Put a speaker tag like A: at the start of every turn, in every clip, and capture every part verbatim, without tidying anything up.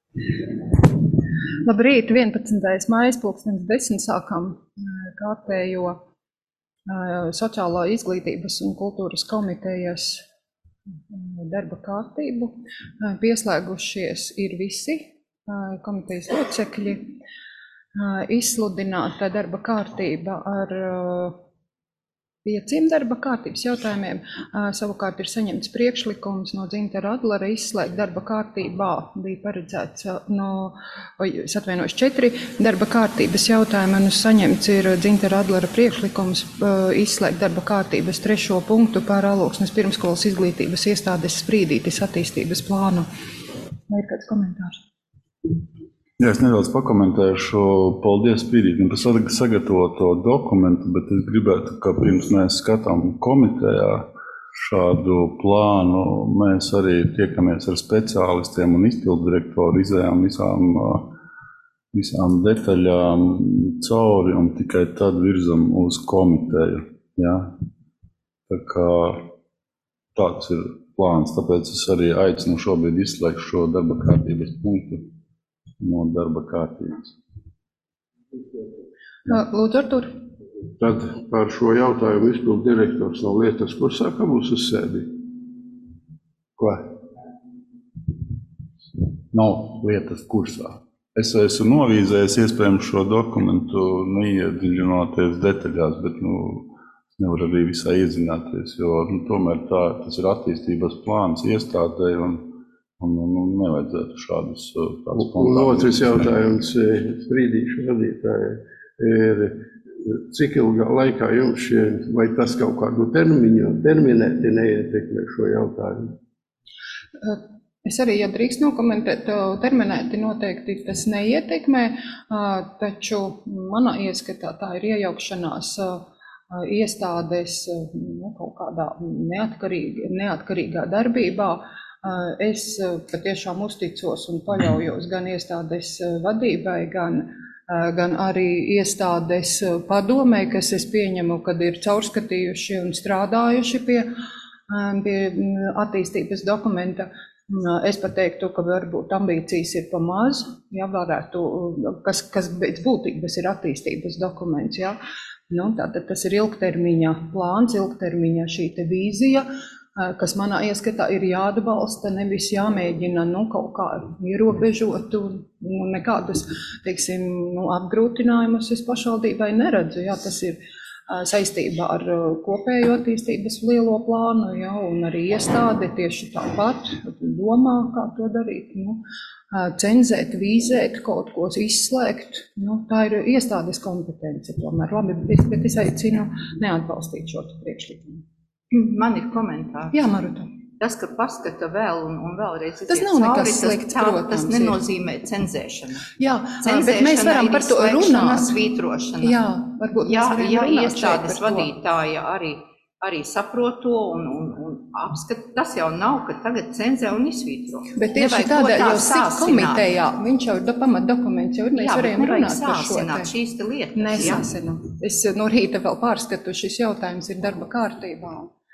A: Labrīt, vienpadsmitais maijs, pulkstens desmit sākam kārtējo sociālā izglītības un kultūras komitejas darba kārtību. Pieslēgušies ir visi komitejas locekļi. Izsludināta darba kārtība ar pieciem darba kārtības jautājumiem. Savukārt ir saņemts priekšlikums no Dzintara Adlera izslēgt darba kārtībā. Bija paredzēts no, es atvainojos, četri darba kārtības jautājumi, un saņemts ir Dzintara Adlera priekšlikums izslēgt darba kārtības trešo punktu par Alūksnes pirmskolas izglītības iestādes Sprīdītis attīstības plānu. Vai ir kāds komentārs?
B: Jā, es nedaudz pakomentēšu. Paldies Sprīdītim par sagatavoto dokumentu, bet es gribētu, ka pirms mēs skatām komitejā šādu plānu, mēs arī tiekamies ar speciālistiem un izpilddirektoru, izējām visām, visām detaļām cauri un tikai tad virzam uz komiteju. Ja? Tā kā tāds ir plāns, tāpēc es arī aicinu šobrīd izslēgt šo darba kārtības punktu no darba kārtības.
A: Lūdzu, Artur.
C: Tad par šo jautājumu izpildu direktors no lietas kursā, kā būs uz sēdi?
B: Ko? Nav lietas kursā. Es esmu novīzējis iespējams šo dokumentu neiedziļinoties detaļās, bet nu, nevar arī visā iedzināties, jo nu, tomēr tā, tas ir attīstības plāns iestādē un Un, un, un nevajadzētu šādus tādus
C: un otrs jautājums Sprīdīšu vadītājai ir, cik ilgā laikā jums šie, vai tas kaut kādu termiņu, terminēti neietekmē šo jautājumu?
A: Es arī, ja drīkst nokomentēt, terminēti noteikti tas neietekmē, taču manā ieskatā tā ir iejaukšanās iestādes nu, kaut kādā neatkarīgā, neatkarīgā darbībā. Es patiešām uzticos un paļaujos gan iestādes vadībai, gan, gan arī iestādes padomē, kas es pieņemu, kad ir caurskatījuši un strādājuši pie, pie attīstības dokumenta. Es pateiktu, ka varbūt ambīcijas ir pa maz, ja varētu, kas, kas pēc būtības ir attīstības dokuments. Ja? Nu, tātad tas ir ilgtermiņa plāns, ilgtermiņa šī te vīzija, kas manā ieskatā ir jāatbalsta, nevis jāmēģina nu, kaut kā ierobežot un nekādus, teiksim, nu, apgrūtinājumus es pašvaldībai neredzu. Jā, tas ir saistībā ar kopējo attīstības lielo plānu, jā, un arī iestāde tieši tāpat domā, kā to darīt. Nu, cenzēt, vīzēt, kaut ko izslēgt, nu, tā ir iestādes kompetence tomēr. Labi, bet es aicinu neatbalstīt šo priekšlikumu.
D: Man ir komentārs.
A: Jā, Maruta.
D: Tas, ka paskata vēl un, un vēlreiz
A: tas nav nekas slikts,
D: tā,
A: protams.
D: Tas nenozīmē cenzēšanu.
A: Jā,
D: cenzēšana
A: bet mēs varam par to runāt.
D: Svītrošana.
A: Jā, varbūt
D: jā,
A: mēs
D: jā,
A: varam runāt
D: iestādes vadītāja arī, arī saprot to un, un, un apskat. Tas jau nav, ka tagad cenzē un izsvītro.
A: Bet tieši tādēļ jau sik komitejā, viņš jau do, pamat dokuments jau ir, mēs
D: jā,
A: varējām runāt par šo
D: te. Šīs te lietas.
A: Nesāsinu. Es no rīta vēl pārskatu, šis jautājums ir darba kārtībā.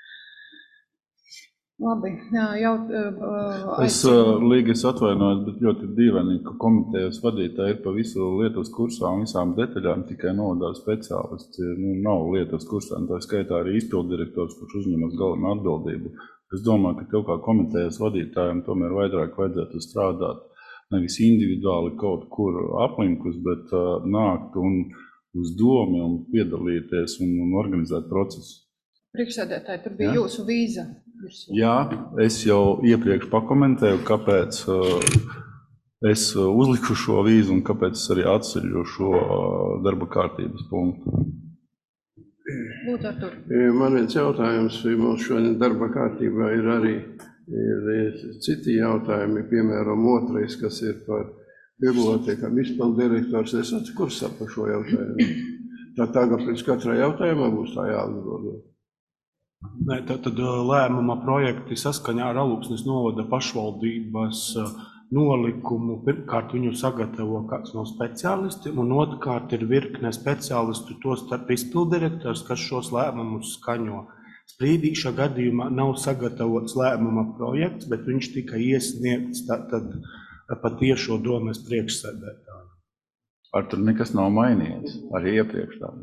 A: Labi, jā, jau... Uh,
B: es uh, līgi es atvainojos, bet ļoti dīvaini, ka komitejas vadītāji ir pa visu Lietuvas kursā un visām detaļām tikai novadā speciālisti. Nu, nav Lietuvas kursā, un tā skaitā arī izpilddirektors, kurš uzņemas galvenā atbildību. Es domāju, ka tev kā komitejas vadītājiem tomēr vairāk vajadzētu strādāt nevis individuāli kaut kur aplinkus, bet uh, nākt un uz domu un piedalīties un, un organizēt procesu.
A: Priekšsēdētāji, tur bija ja? Jūsu vīza.
B: Jā, es jau iepriekš pakomentēju, kāpēc uh, es uzliku šo vīzu un kāpēc es arī atceļu šo uh, darba kārtības punktu.
A: Lūdzu, Artur.
C: Man viens jautājums, mums šodien darba kārtībā ir arī ir citi jautājumi, piemēram, otrais, kas ir par bibliotēkām izpilddirektors. Es esmu kursā par šo jautājumu. Tā tagad pēc katrā jautājumā būs tā jāatbild.
E: Nē, tad lēmuma projekti saskaņā ar Alūksnes novada pašvaldības nolikumu. Pirmkārt, viņu sagatavo kāds no speciālistiem, un otrkārt ir virkne speciālistu, to starp izpilddirektors, kas šos lēmumus skaņo. Sprīdīša gadījumā nav sagatavots lēmuma projekts, bet viņš tika iesniegts tad pa tiešo domes priekšsēdētāju.
B: Ar tur nekas nav mainījies, arī iepriekš tā.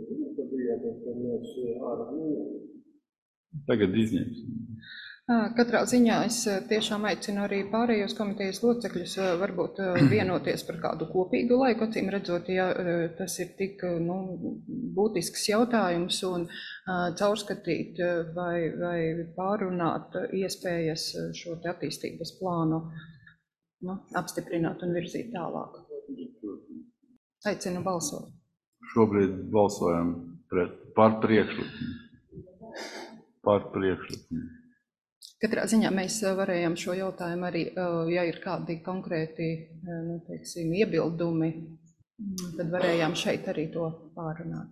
B: Tagad izņemsim.
A: Katrā ziņā es tiešām aicinu arī pārējos komitejas locekļus varbūt vienoties par kādu kopīgu laiku, acīm redzot, ja tas ir tik nu, būtisks jautājums un caurskatīt vai, vai pārunāt iespējas šo te attīstības plānu nu, apstiprināt un virzīt tālāk. Aicinu balsot.
B: Šobrīd balsojam pret, par priekšlikumu. Par priekšlikumu.
A: Katrā ziņā mēs varējām šo jautājumu arī, ja ir kādi konkrēti, nu, teiksim, iebildumi, tad varējām šeit arī to pārunāt.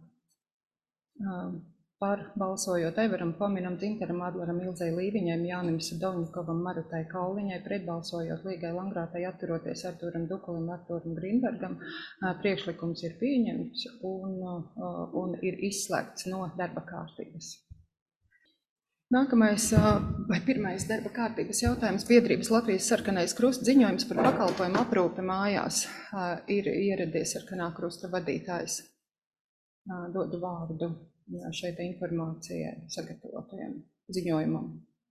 A: Par balsojot Aivaram Pominam, Dzintaram Adleram, Ilzei Līviņai, Jānim Sadoņikovam, Marutai Kauliņai, pretbalsojot Līgai Langrātai, atturoties Artūram Dukulim, Artūram Grīnbergam, priekšlikums ir pieņemts un, un ir izslēgts no darba kārtības. Nākamais vai pirmais darba kārtības jautājums biedrības Latvijas Sarkanais Krusts ziņojums par pakalpojumu aprūpi mājās. Ir ieradies Sarkanā Krusta vadītājs. Dodu vārdu šeit informācijai sagatavotajam ziņojumam.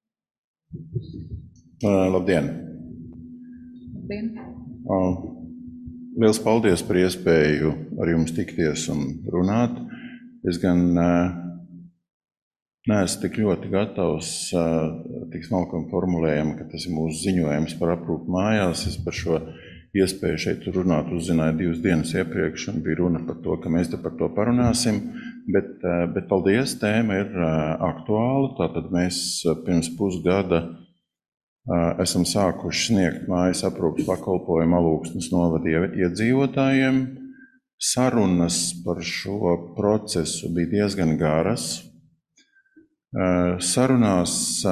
F: Labdien!
A: Labdien!
F: Liels paldies par iespēju ar jums tikties un runāt. Es gan neesmu tik ļoti gatavs, tik smalkam formulējumu, ka tas ir mūsu ziņojums par aprūpi mājās. Es par šo iespēju šeit runāt uzzināju divas dienas iepriekš un bija runa par to, ka mēs te par to parunāsim. Bet, bet paldies, tēma ir aktuāla. Tātad mēs pirms pusgada esam sākuši sniegt mājas aprūpes pakalpojumu Alūksnes novada iedzīvotājiem. Sarunas par šo procesu bija diezgan garas. Sarunās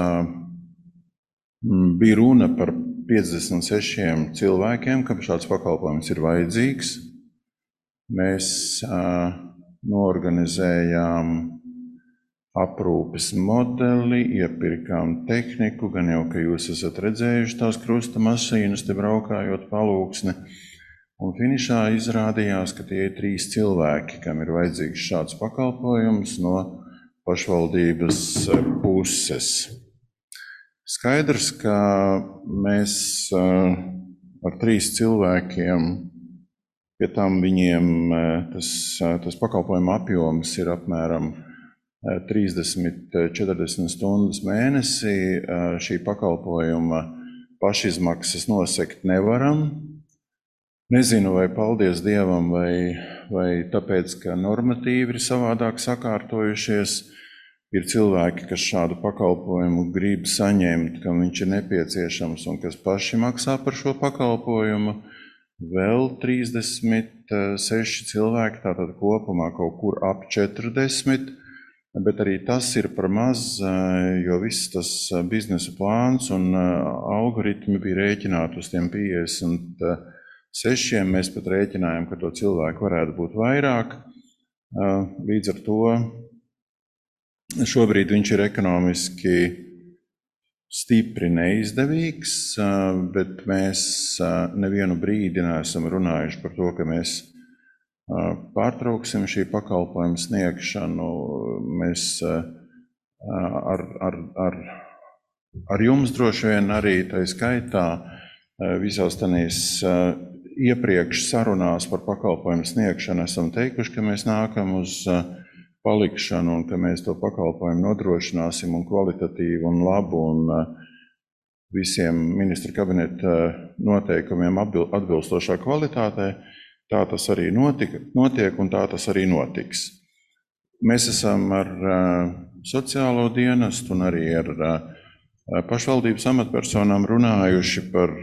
F: bija runa par piecdesmit sešiem cilvēkiem, kam šāds pakalpojums ir vajadzīgs. Mēs noorganizējām aprūpes modeli, iepirkām tehniku, gan jau, ka jūs esat redzējuši tās krusta mašīnas, te braukājot pa Alūksni. Un finišā izrādījās, ka tie ir trīs cilvēki, kam ir vajadzīgs šāds pakalpojums no pašvaldības puses. Skaidrs, ka mēs ar trīs cilvēkiem, pie tam viņiem tas, tas pakalpojuma apjoms ir apmēram trīsdesmit četrdesmit stundas mēnesī. Šī pakalpojuma pašizmaksas nosegt nevaram. Nezinu, vai paldies Dievam, vai, vai tāpēc, ka normatīvi ir savādāk sakārtojušies. Ir cilvēki, kas šādu pakalpojumu grib saņemt, kam viņš ir nepieciešams un kas paši maksā par šo pakalpojumu. Vēl trīsdesmit seši cilvēki, tātad kopumā kaut kur ap četrdesmit, bet arī tas ir par maz, jo viss tas biznesa plāns un algoritmi bija rēķināti uz tiem piecdesmit sešiem. Mēs pat rēķinājām, ka to cilvēku varētu būt vairāk. Līdz ar to šobrīd viņš ir ekonomiski stipri neizdevīgs, bet mēs nevienu brīdi neesam runājuši par to, ka mēs pārtrauksim šī pakalpojuma sniegšanu. Mēs ar, ar, ar, ar jums droši vien arī tā skaitā visās tanīs iepriekš sarunās par pakalpojumu sniegšanu esam teikuši, ka mēs nākam uz palikšanu un ka mēs to pakalpojumu nodrošināsim un kvalitatīvu un labu un visiem ministra kabineta noteikumiem atbilstošā kvalitātē. Tā tas arī notika, notiek un tā tas arī notiks. Mēs esam ar sociālo dienestu un arī ar pašvaldības amatpersonām runājuši par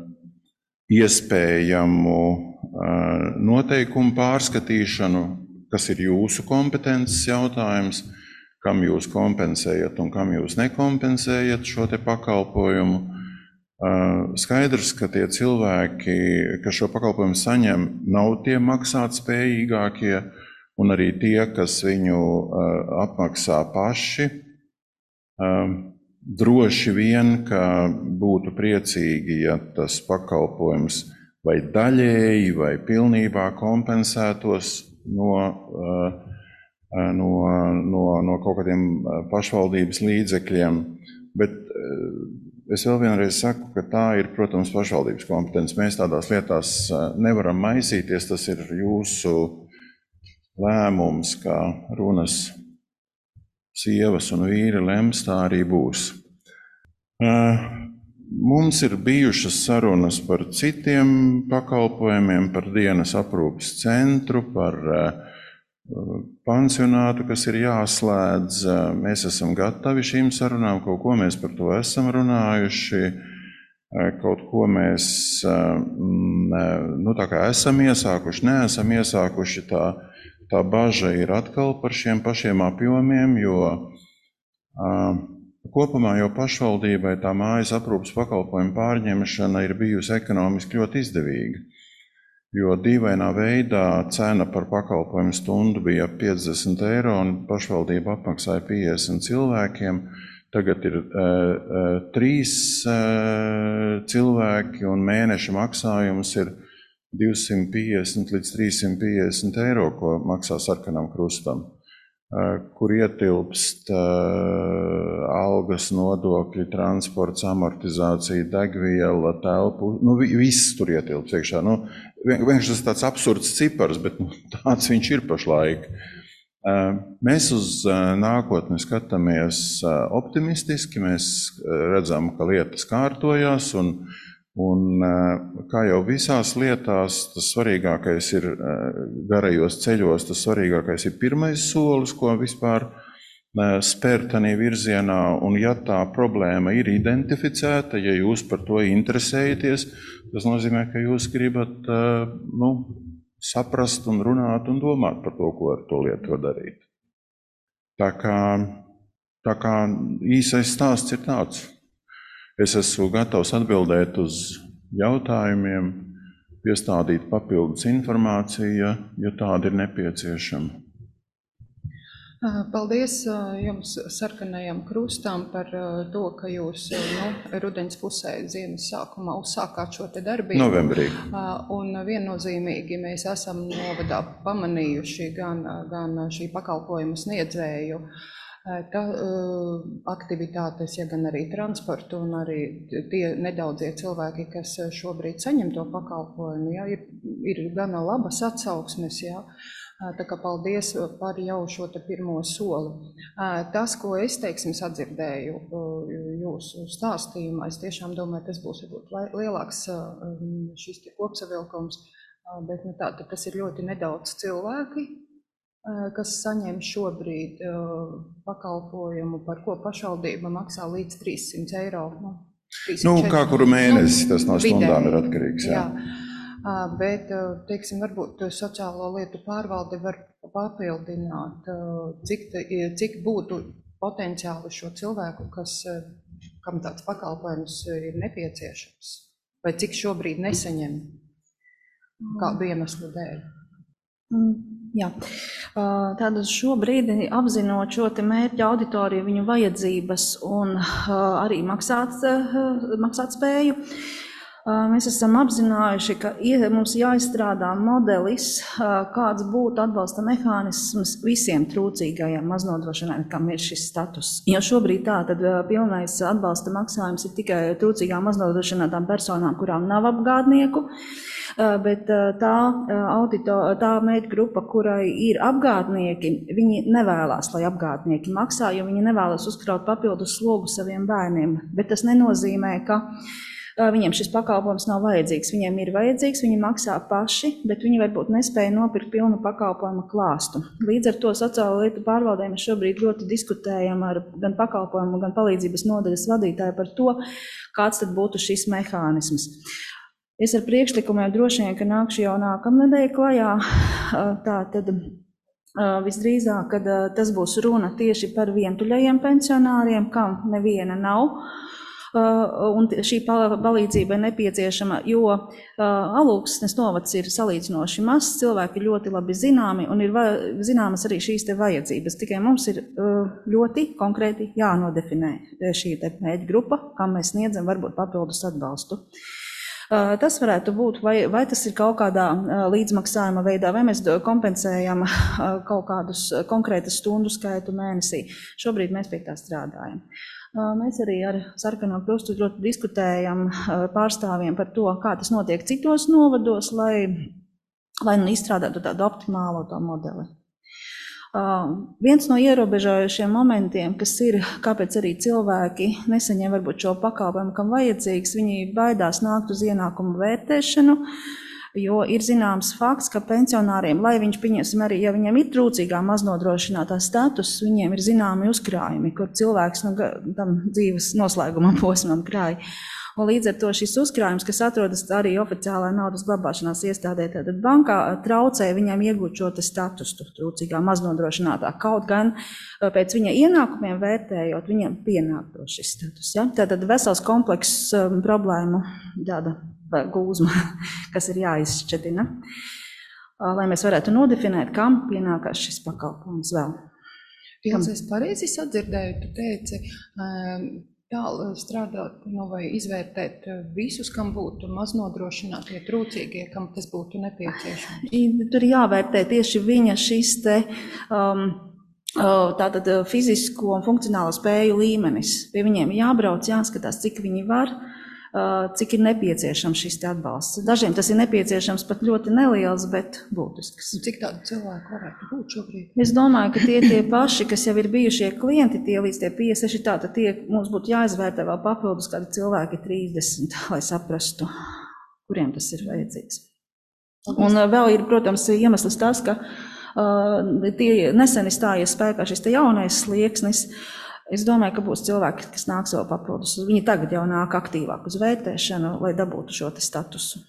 F: iespējamu noteikumu pārskatīšanu, kas ir jūsu kompetences jautājums, kam jūs kompensējat un kam jūs nekompensējat šo te pakalpojumu. Skaidrs, ka tie cilvēki, kas šo pakalpojumu saņem, nav tie maksāt spējīgākie, un arī tie, kas viņu apmaksā paši. droši vien, ka būtu priecīgi, ja tas pakalpojums vai daļēji vai pilnībā kompensētos no, no, no, no kaut kādiem pašvaldības līdzekļiem, bet es vēl vienreiz saku, ka tā ir, protams, pašvaldības kompetence. Mēs tādās lietās nevaram maisīties, tas ir jūsu lēmums, kā runas sievas un vīri lems, tā arī būs. Mums ir bijušas sarunas par citiem pakalpojumiem, par dienas aprūpes centru, par pansionātu, kas ir jāslēdz. Mēs esam gatavi šīm sarunām, kaut ko mēs par to esam runājuši, kaut ko mēs nu, tā kā esam iesākuši, neesam iesākuši. Tā, tā baža ir atkal par šiem pašiem apjomiem, jo kopumā jau pašvaldībai tā mājas aprūpes pakalpojumu pārņemšana ir bijusi ekonomiski ļoti izdevīga, jo dīvainā veidā cena par pakalpojumu stundu bija piecdesmit eiro un pašvaldība apmaksāja piecdesmit cilvēkiem. Tagad ir e, e, trīs e, cilvēki un mēneša maksājums ir divsimt piecdesmit līdz trīssimt piecdesmit eiro, ko maksā Sarkanam Krustam, kur ietilpst uh, algas, nodokļi, transports, amortizācija, degviela, telpu, nu viss tur ietilpst iekšā. Nu, vienkārši tas tāds absurds cipars, bet nu, tāds viņš ir pašlaik. Uh, mēs uz uh, nākotni skatāmies uh, optimistiski, mēs redzam, ka lietas kārtojās un Un, kā jau visās lietās, tas svarīgākais ir garajos ceļos, tas svarīgākais ir pirmais solis, ko vispār spērt tādā virzienā. Un ja tā problēma ir identificēta, ja jūs par to interesējaties, tas nozīmē, ka jūs gribat nu, saprast un runāt un domāt par to, ko ar to lietu var darīt. Tā kā, tā kā īsais stāsts ir tāds. Es esmu gatavs atbildēt uz jautājumiem, piestādīt papildus informāciju, ja, ja tāda ir nepieciešama.
A: Paldies jums, Sarkanajam Krustam, par to, ka jūs nu, rudens pusē ziemas sākumā uzsākāt šo te darbību.
F: Novembrī.
A: Un viennozīmīgi mēs esam novadā pamanījuši gan, gan šī pakalpojuma sniedzēju Tā, aktivitātes, ja gan arī transportu un arī tie nedaudzie cilvēki, kas šobrīd saņem to pakalpojumu, ja, ir, ir gana labas atsauksmes, ja. Tā kā paldies par jau šo te pirmo soli. Tas, ko es, teiksim, sadzirdēju jūsu stāstījumā, es tiešām domāju, tas būs lielāks šis te kopsavilkums, bet nu tā, tas ir ļoti nedaudz cilvēki, kas saņem šobrīd pakalpojumu, par ko pašvaldība maksā līdz trīssimt eiro. Nu,
F: nu kā kuru mēnesi, nu, tas no stundām ir atkarīgs. Jā.
A: Jā. Bet, teiksim, varbūt sociālo lietu pārvalde var papildināt, cik, cik būtu potenciāli šo cilvēku, kas, kam tāds pakalpojums ir nepieciešams, vai cik šobrīd nesaņem, kādu iemeslu dēļ.
G: Jā, tātad šobrīd apzinot šo te mērķa auditoriju, viņu vajadzības un arī maksāt, maksāt spēju, mēs esam apzinājuši, ka mums jāizstrādā modelis, kāds būtu atbalsta mehānisms visiem trūcīgajiem maznodrošinātājiem ir šis status. Jo šobrīd tā, tad pilnais atbalsta maksājums ir tikai trūcīgām maznodrošinātām personām, kurām nav apgādnieku, bet tā, audito, tā mērķa grupa, kurai ir apgādnieki, viņi nevēlas, lai apgādnieki maksā, jo viņi nevēlas uzkraut papildus slogu saviem bērniem. Bet tas nenozīmē, ka viņiem šis pakalpojums nav vajadzīgs. Viņiem ir vajadzīgs, viņi maksā paši, bet viņi varbūt nespēja nopirkt pilnu pakalpojumu klāstu. Līdz ar to sociālo lietu pārvaldē mēs šobrīd ļoti diskutējam ar gan pakalpojumu, gan palīdzības nodaļas vadītāju par to, kāds tad būtu šis mehānisms. Es ar priekšlikumiem droši vien, ka nākšu jau nākamnedēļ klajā, tā tad visdrīzāk, kad tas būs runa tieši par vientuļajiem pensionāriem, kam neviena nav, Un šī palīdzība ir nepieciešama, jo Alūksnes novads ir salīdzinoši mazs, cilvēki ļoti labi zināmi un ir zināmas arī šīs te vajadzības. Tikai mums ir ļoti konkrēti jānodefinē šī te mērķa grupa, kam mēs sniedzam varbūt papildus atbalstu. Tas varētu būt, vai, vai tas ir kaut kādā līdzmaksājuma veidā, vai mēs kompensējam kaut kādus konkrētas stundu skaitu mēnesī. Šobrīd mēs pie tā strādājam. Mēs arī ar Sarkano Krustu ļoti diskutējam pārstāvjiem par to, kā tas notiek citos novados, lai, lai nu izstrādātu tādu optimālo to modeli. Uh, viens no ierobežojušiem momentiem, kas ir, kāpēc arī cilvēki nesaņem varbūt šo pakalpojumu, kam vajadzīgs, viņi baidās nākt uz ienākumu vērtēšanu, jo ir zināms fakts, ka pensionāriem, lai viņš, pieņemsim arī, ja viņiem ir trūcīgā maznodrošinātā status, viņiem ir zināmi uzkrājumi, kur cilvēks no tam dzīves noslēguma posmam krāj. Un līdz ar to šis uzkrājums, kas atrodas arī oficiālā naudas glabāšanās iestādē, tad bankā traucē viņam iegūt šo te statusu trūcīgā maznodrošinātā. Kaut gan pēc viņa ienākumiem vērtējot, viņam pienākto šis status. Ja? Tātad vesels komplekss um, problēmu tāda gūzma, kas ir jāizšķetina, lai mēs varētu nodefinēt, kam pienākās šis pakalpojums vēl.
A: Pils, es pareizi sadzirdēju, tu teici, um, tā strādāt no vai izvērtēt visus, kam būtu maznodrošinātie, trūcīgie, kam tas būtu nepieciešams?
G: Tur jāvērtē tieši viņa šis te um, tātad fizisko un funkcionālo spēju līmenis. Pie viņiem jābrauc, jāskatās, cik viņi var, cik ir nepieciešams šis atbalsts. Dažiem tas ir nepieciešams pat ļoti neliels, bet būtisks.
A: Cik tādu cilvēku varētu būt šobrīd?
G: Es domāju, ka tie tie paši, kas jau ir bijušie klienti, tie līdz tie piecdesmit seši, tātad tie mums būtu jāizvērtē vēl papildus kādi cilvēki trīsdesmit, lai saprastu, kuriem tas ir vajadzīgs. Un vēl ir, protams, iemesls tas, ka uh, tie nesen stājies spēkā šis te jaunais slieksnis. Es domāju, ka būs cilvēki, kas nāks vēl papildus. Viņi tagad jau nāk aktīvāk uz vērtēšanu, lai dabūtu šo te statusu.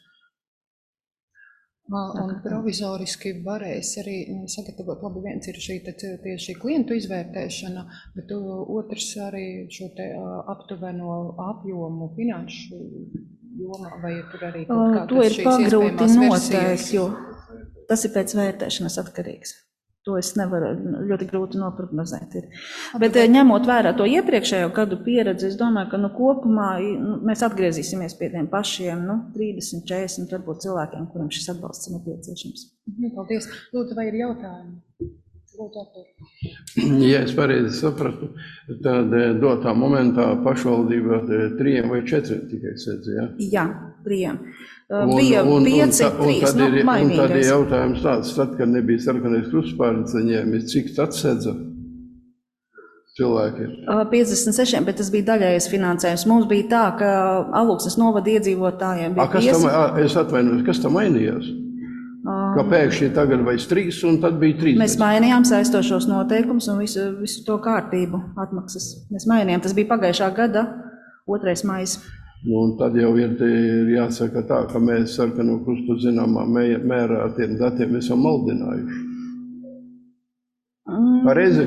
A: Un provizoriski varēs arī sagatavot, labi, viens ir šī tieši klientu izvērtēšana, bet otrs arī šo te aptuveno apjomu finanšu jomā, vai tur arī kaut kādas
G: to ir
A: šīs
G: pagrūti
A: iespējamās
G: noteikt,
A: versijas.
G: jo tas ir pēc vērtēšanas atkarīgs. To es nevaru ļoti grūti noprognozēt. Ir. Bet ņemot vērā to iepriekšējo gadu pieredzi, es domāju, ka nu, kopumā nu, mēs atgriezīsimies pie tiem pašiem nu, trīsdesmit, četrdesmit varbūt cilvēkiem, kuriem šis atbalsts ir nepieciešams.
A: Paldies. Lūdzu, vai ir jautājumi? Lūdzu,
C: ja es pareizi sapratu, tad dotā momentā pašvaldība trījiem vai četriem tikai sēdz, ja?
G: Jā, trījiem.
C: Un,
G: bija
C: un,
G: pieci,
C: un,
G: trīs,
C: un tad ir,
G: nu,
C: un tad ir
G: mainīgais.
C: jautājums tāds, tad, kad nebija Sarkanais Krusts pārņēmis, cik tad sēdza cilvēki?
G: piecdesmit seši, bet tas bija daļējais finansējums. Mums bija tā, ka Alūksnes novada iedzīvotājiem bija
C: A, kas tam, a, es atvainojos, kas tam mainījās? Ka pēkšņi tagad vairs trīs un tad bija trīs.
G: Mēs mainījām saistošos noteikumus un visu, visu to kārtību atmaksas. Mēs mainījām, tas bija pagājušā gada otrais maijs.
C: Nu, un tad jau ir, ir jāsaka tā, ka mēs Sarkano Krustu zināmā mērā ar tiem datiem esam maldinājuši.
G: Mm.
C: Pareizi?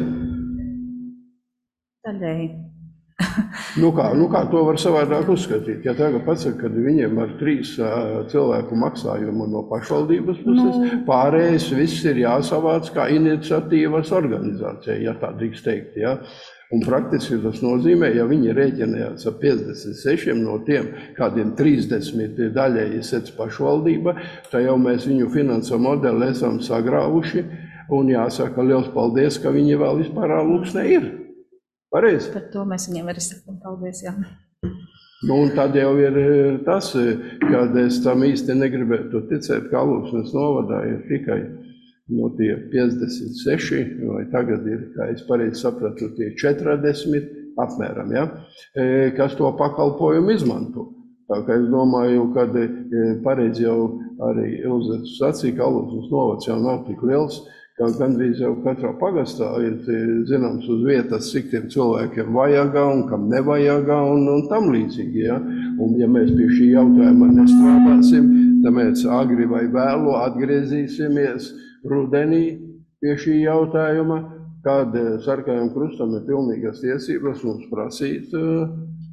G: Daļēji.
C: Nu kā, nu kā to var savādāk uzskatīt? Ja tagad pasaka, ka viņiem ar trīs uh, cilvēku maksājumu no pašvaldības puses, nu. Pārējais viss ir jāsavāc kā iniciatīvas organizācija, ja tā drīkst teikt, ja? Un praktiski tas nozīmē, ja viņi rēķinājās ar piecdesmit sešiem no tiem, kādiem trīsdesmit daļēji sēdz pašvaldība, tad jau mēs viņu finansu modeli esam sagrāvuši, un jāsaka liels paldies, ka viņi vēl vispār Alūksnē ir. Pareizi?
G: Par to mēs viņiem arī sakam paldies, jā.
C: Nu, un tad jau ir tas, kad es tam īsti negribētu ticēt, ka Alūksnes novadā ir tikai no tie piecdesmit seši, vai tagad ir, kā es pareizi sapratu, tie četrdesmit apmēram, ja, kas to pakalpojumu izmanto. Tā kā es domāju, kad pareizi jau arī Ilzets sacīja, ka Alūksnes novads jau nav tik liels, ka gandrīz jau katrā pagastā ir zināms uz vietas, cik tiem cilvēkiem vajagā un kam nevajagā un, un tam līdzīgi, ja. Un ja mēs pie šī jautājuma nestrādāsim, tad mēs agri vai vēlu atgriezīsimies rudenī pie šī jautājuma, kad Sarkanajam Krustam ir pilnīgas tiesības mums prasīt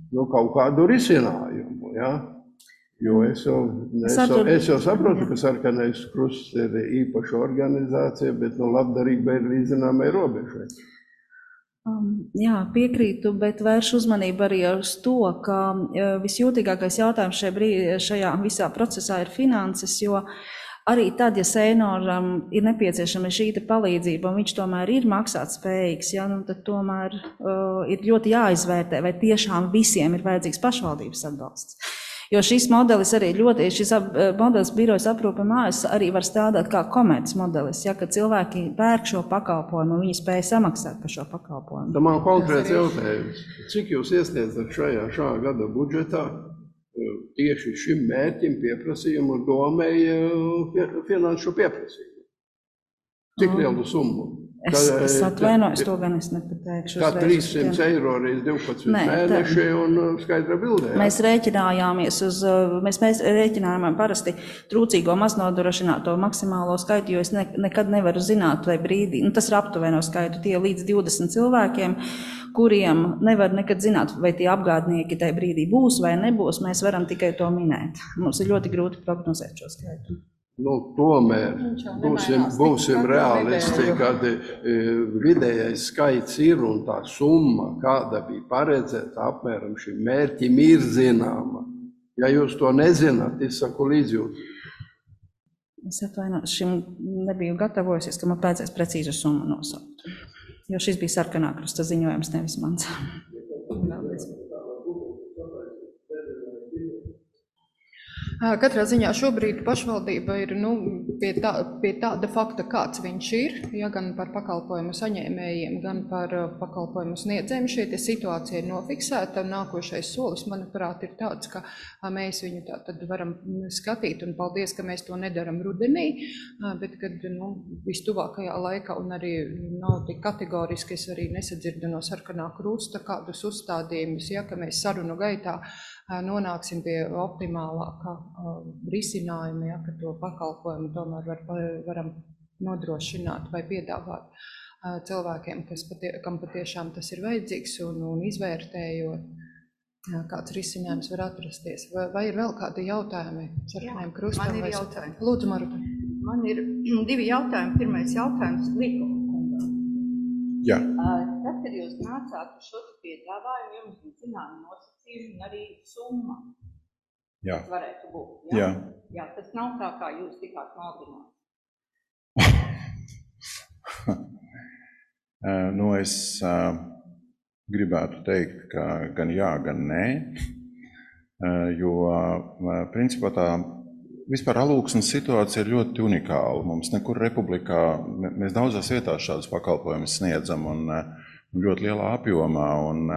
C: nu, kaut kādu risinājumu, ja? Jo es jau, es jau, es jau saprotu, ka Sarkanais krusts ir īpaša organizācija, bet nu, labdarība ir līdz zināmai robežai.
G: Um, jā, piekrītu, bet vēršu uzmanību arī uz to, ka uh, visjūtīgākais jautājums šajā, brī, šajā visā procesā ir finanses, jo arī tad, ja senioram ir nepieciešama šī palīdzība, un viņš tomēr ir maksātspējīgs, ja, nu, tad tomēr uh, ir ļoti jāizvērtē, vai tiešām visiem ir vajadzīgs pašvaldības atbalsts. Jo šis modelis arī ļoti, šis modelis birojas aprūpe mājas arī var strādāt kā komerces modelis, ja, kad cilvēki pērk šo pakalpojumu, un viņi spēja samaksāt par šo pakalpojumu.
C: Tā man konkrēts jautājums. Cik jūs iesniedzat šajā šā gada budžetā tieši šim mērķim pieprasījumu domēja finanšu pieprasījumu? Cik lielu summu?
G: Es, es atvainojos, to gan es nepateikšu.
C: Kā trīssimts eiro reiz divpadsmit mēneši un skaidra bildē.
G: Mēs rēķinājāmies uz, mēs, mēs rēķinājām parasti trūcīgo maznodrošināto maksimālo skaitu, jo es ne, nekad nevaru zināt, vai brīdī, nu tas ir aptuveno skaitu, tie līdz divdesmit cilvēkiem, kuriem nevar nekad zināt, vai tie apgādnieki tajā brīdī būs vai nebūs, mēs varam tikai to minēt. Mums ir ļoti grūti prognozēt šo skaitu.
C: Nu, tomēr būsim, būsim realisti, kad e, vidējais skaits ir un tā summa, kāda bija paredzēta apmēram šim mērķim, ir zināma. Ja jūs to nezināt, es saku līdzjūtību.
G: Es atvainojos, šim nebiju gatavojusies, ka man vajadzēs precīzu summu nosaukt. Jo šis bija Sarkanā krusta ziņojums, nevis mans.
A: Katrā ziņā šobrīd pašvaldība ir nu, pie, tā, pie tāda fakta, kāds viņš ir, ja gan par pakalpojumu saņēmējiem, gan par pakalpojumu sniedzējiem. Šī situācija ir nofiksēta. Nākošais solis, manuprāt, ir tāds, ka mēs viņu tā tad varam skatīt, un paldies, ka mēs to nedaram rudenī, bet kad nu, vistuvākajā laikā, un arī nav tik kategoriski, es arī nesadzirdu no Sarkanā krusta kādus uzstādījumus, ja, ka mēs sarunu gaitā nonāksim pie optimālākā uh, risinājuma, ja, ka to pakalpojumu tomēr var, varam nodrošināt vai piedāvāt uh, cilvēkiem, kas patie, kam patiešām tas ir vajadzīgs un, un izvērtējot, uh, kāds risinājums var atrasties. Vai, vai ir vēl kādi jautājumi? Sarkanajam krustam?
D: Man ir jautājumi.
A: Lūdzu, Maruta.
D: Man ir divi jautājumi. Pirmais jautājums Līkuma kungam.
F: Jā.
D: Tad, kad jūs nācāt uz šo piedāvājumu, jums bija zināmi nosacījumi un arī summa,
F: Jā.
D: kas varētu būt. Jā?
F: Jā.
D: Jā, tas nav tā, kā jūs tikāt maldināt.
F: Nu, es uh, gribētu teikt, ka gan jā, gan nē, uh, jo uh, principā tā vispār Alūksnes situācija ir ļoti unikāla. Mums nekur republikā, mēs daudzās vietās šādas pakalpojumus sniedzam un, un ļoti lielā apjomā. Un,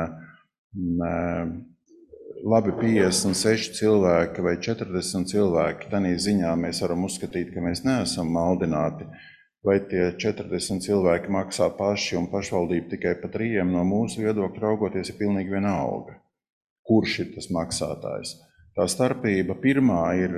F: un, labi piecdesmit seši cilvēki vai četrdesmit cilvēki, tādā ziņā mēs varam uzskatīt, ka mēs neesam maldināti. Vai tie četrdesmit cilvēki maksā paši un pašvaldība tikai pa trījiem, no mūsu viedokļa raugoties ir pilnīgi vienalga. Kurš ir tas maksātājs? Tā starpība pirmā ir,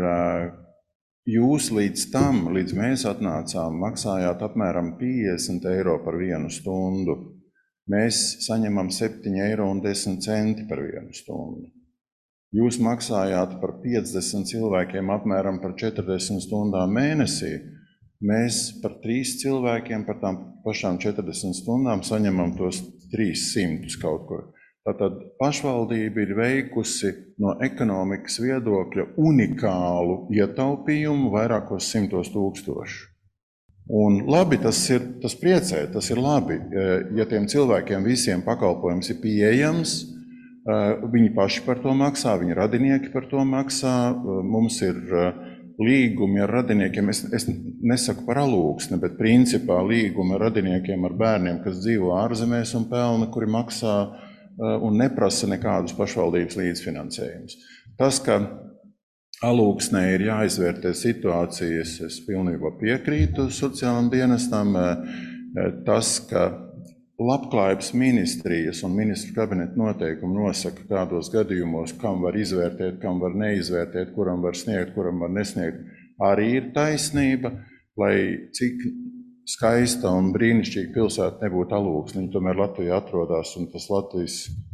F: jūs līdz tam, līdz mēs atnācām, maksājāt apmēram piecdesmit eiro par vienu stundu. Mēs saņemam septiņi eiro un desmit centi par vienu stundu. Jūs maksājāt par piecdesmit cilvēkiem apmēram par četrdesmit stundām mēnesī. Mēs par trīs cilvēkiem par tām pašām četrdesmit stundām saņemam tos trīssimtus kaut kur. Tātad pašvaldība ir veikusi no ekonomikas viedokļa unikālu ietaupījumu vairākos simtos tūkstošu. Un labi, tas ir, tas priecē, tas ir labi, ja tiem cilvēkiem visiem pakalpojums ir pieejams, viņi paši par to maksā, viņi radinieki par to maksā, mums ir līgumi ar radiniekiem, es, es nesaku par Alūksni, bet principā līgumi ar radiniekiem ar bērniem, kas dzīvo ārzemēs un pelna, kuri maksā un neprasa nekādus pašvaldības līdzfinansējumus. Tas, ka Alūksnē ir jāizvērtē situācijas, es pilnībā piekrītu sociālam dienestam, tas, ka Labklājības ministrijas un ministru kabineta noteikumi nosaka, kādos gadījumos, kam var izvērtēt, kam var neizvērtēt, kuram var sniegt, kuram var nesniegt, arī ir taisnība, lai cik skaista un brīnišķīga pilsēta nebūtu Alūksne. Viņa tomēr Latvijā atrodas, un tas Latvijas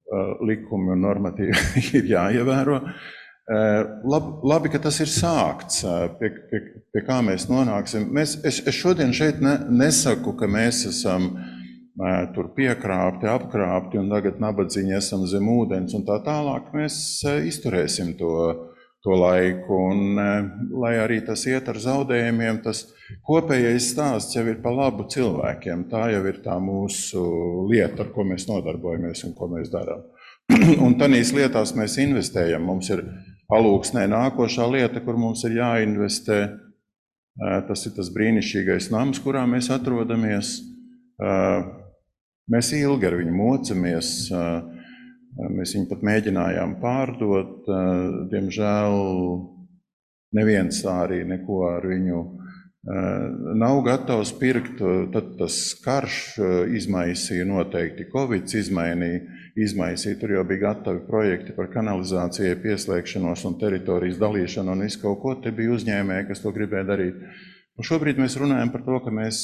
F: likumi un normatīvi ir jāievēro. Labi, labi, ka tas ir sākts, pie, pie, pie kā mēs nonāksim. Mēs, es, es šodien šeit ne, nesaku, ka mēs esam tur piekrāpti, apkrāpti un tagad nabadzīgi esam zem ūdens un tā tālāk. Mēs izturēsim to, to laiku un lai arī tas iet ar zaudējumiem, tas kopējais stāsts jau ir pa labu cilvēkiem. Tā jau ir tā mūsu lieta, ar ko mēs nodarbojamies un ko mēs darām. Un tanīs lietās mēs investējam. Mums ir palūksnē nākošā lieta, kur mums ir jāinvestē. Tas ir tas brīnišķīgais nams, kurā mēs atrodamies. Mēs ilgi ar viņu mocamies. Mēs viņu pat mēģinājām pārdot. Diemžēl neviens tā arī neko ar viņu nav gatavs pirkt. Tad tas karš izmaisīja noteikti, Covid izmainīja, izmaisīja. Tur jau bija gatavi projekti par kanalizācijai pieslēgšanos un teritorijas dalīšanu un visu kaut ko. Te bija uzņēmēji, kas to gribēja darīt. Un šobrīd mēs runājam par to, ka mēs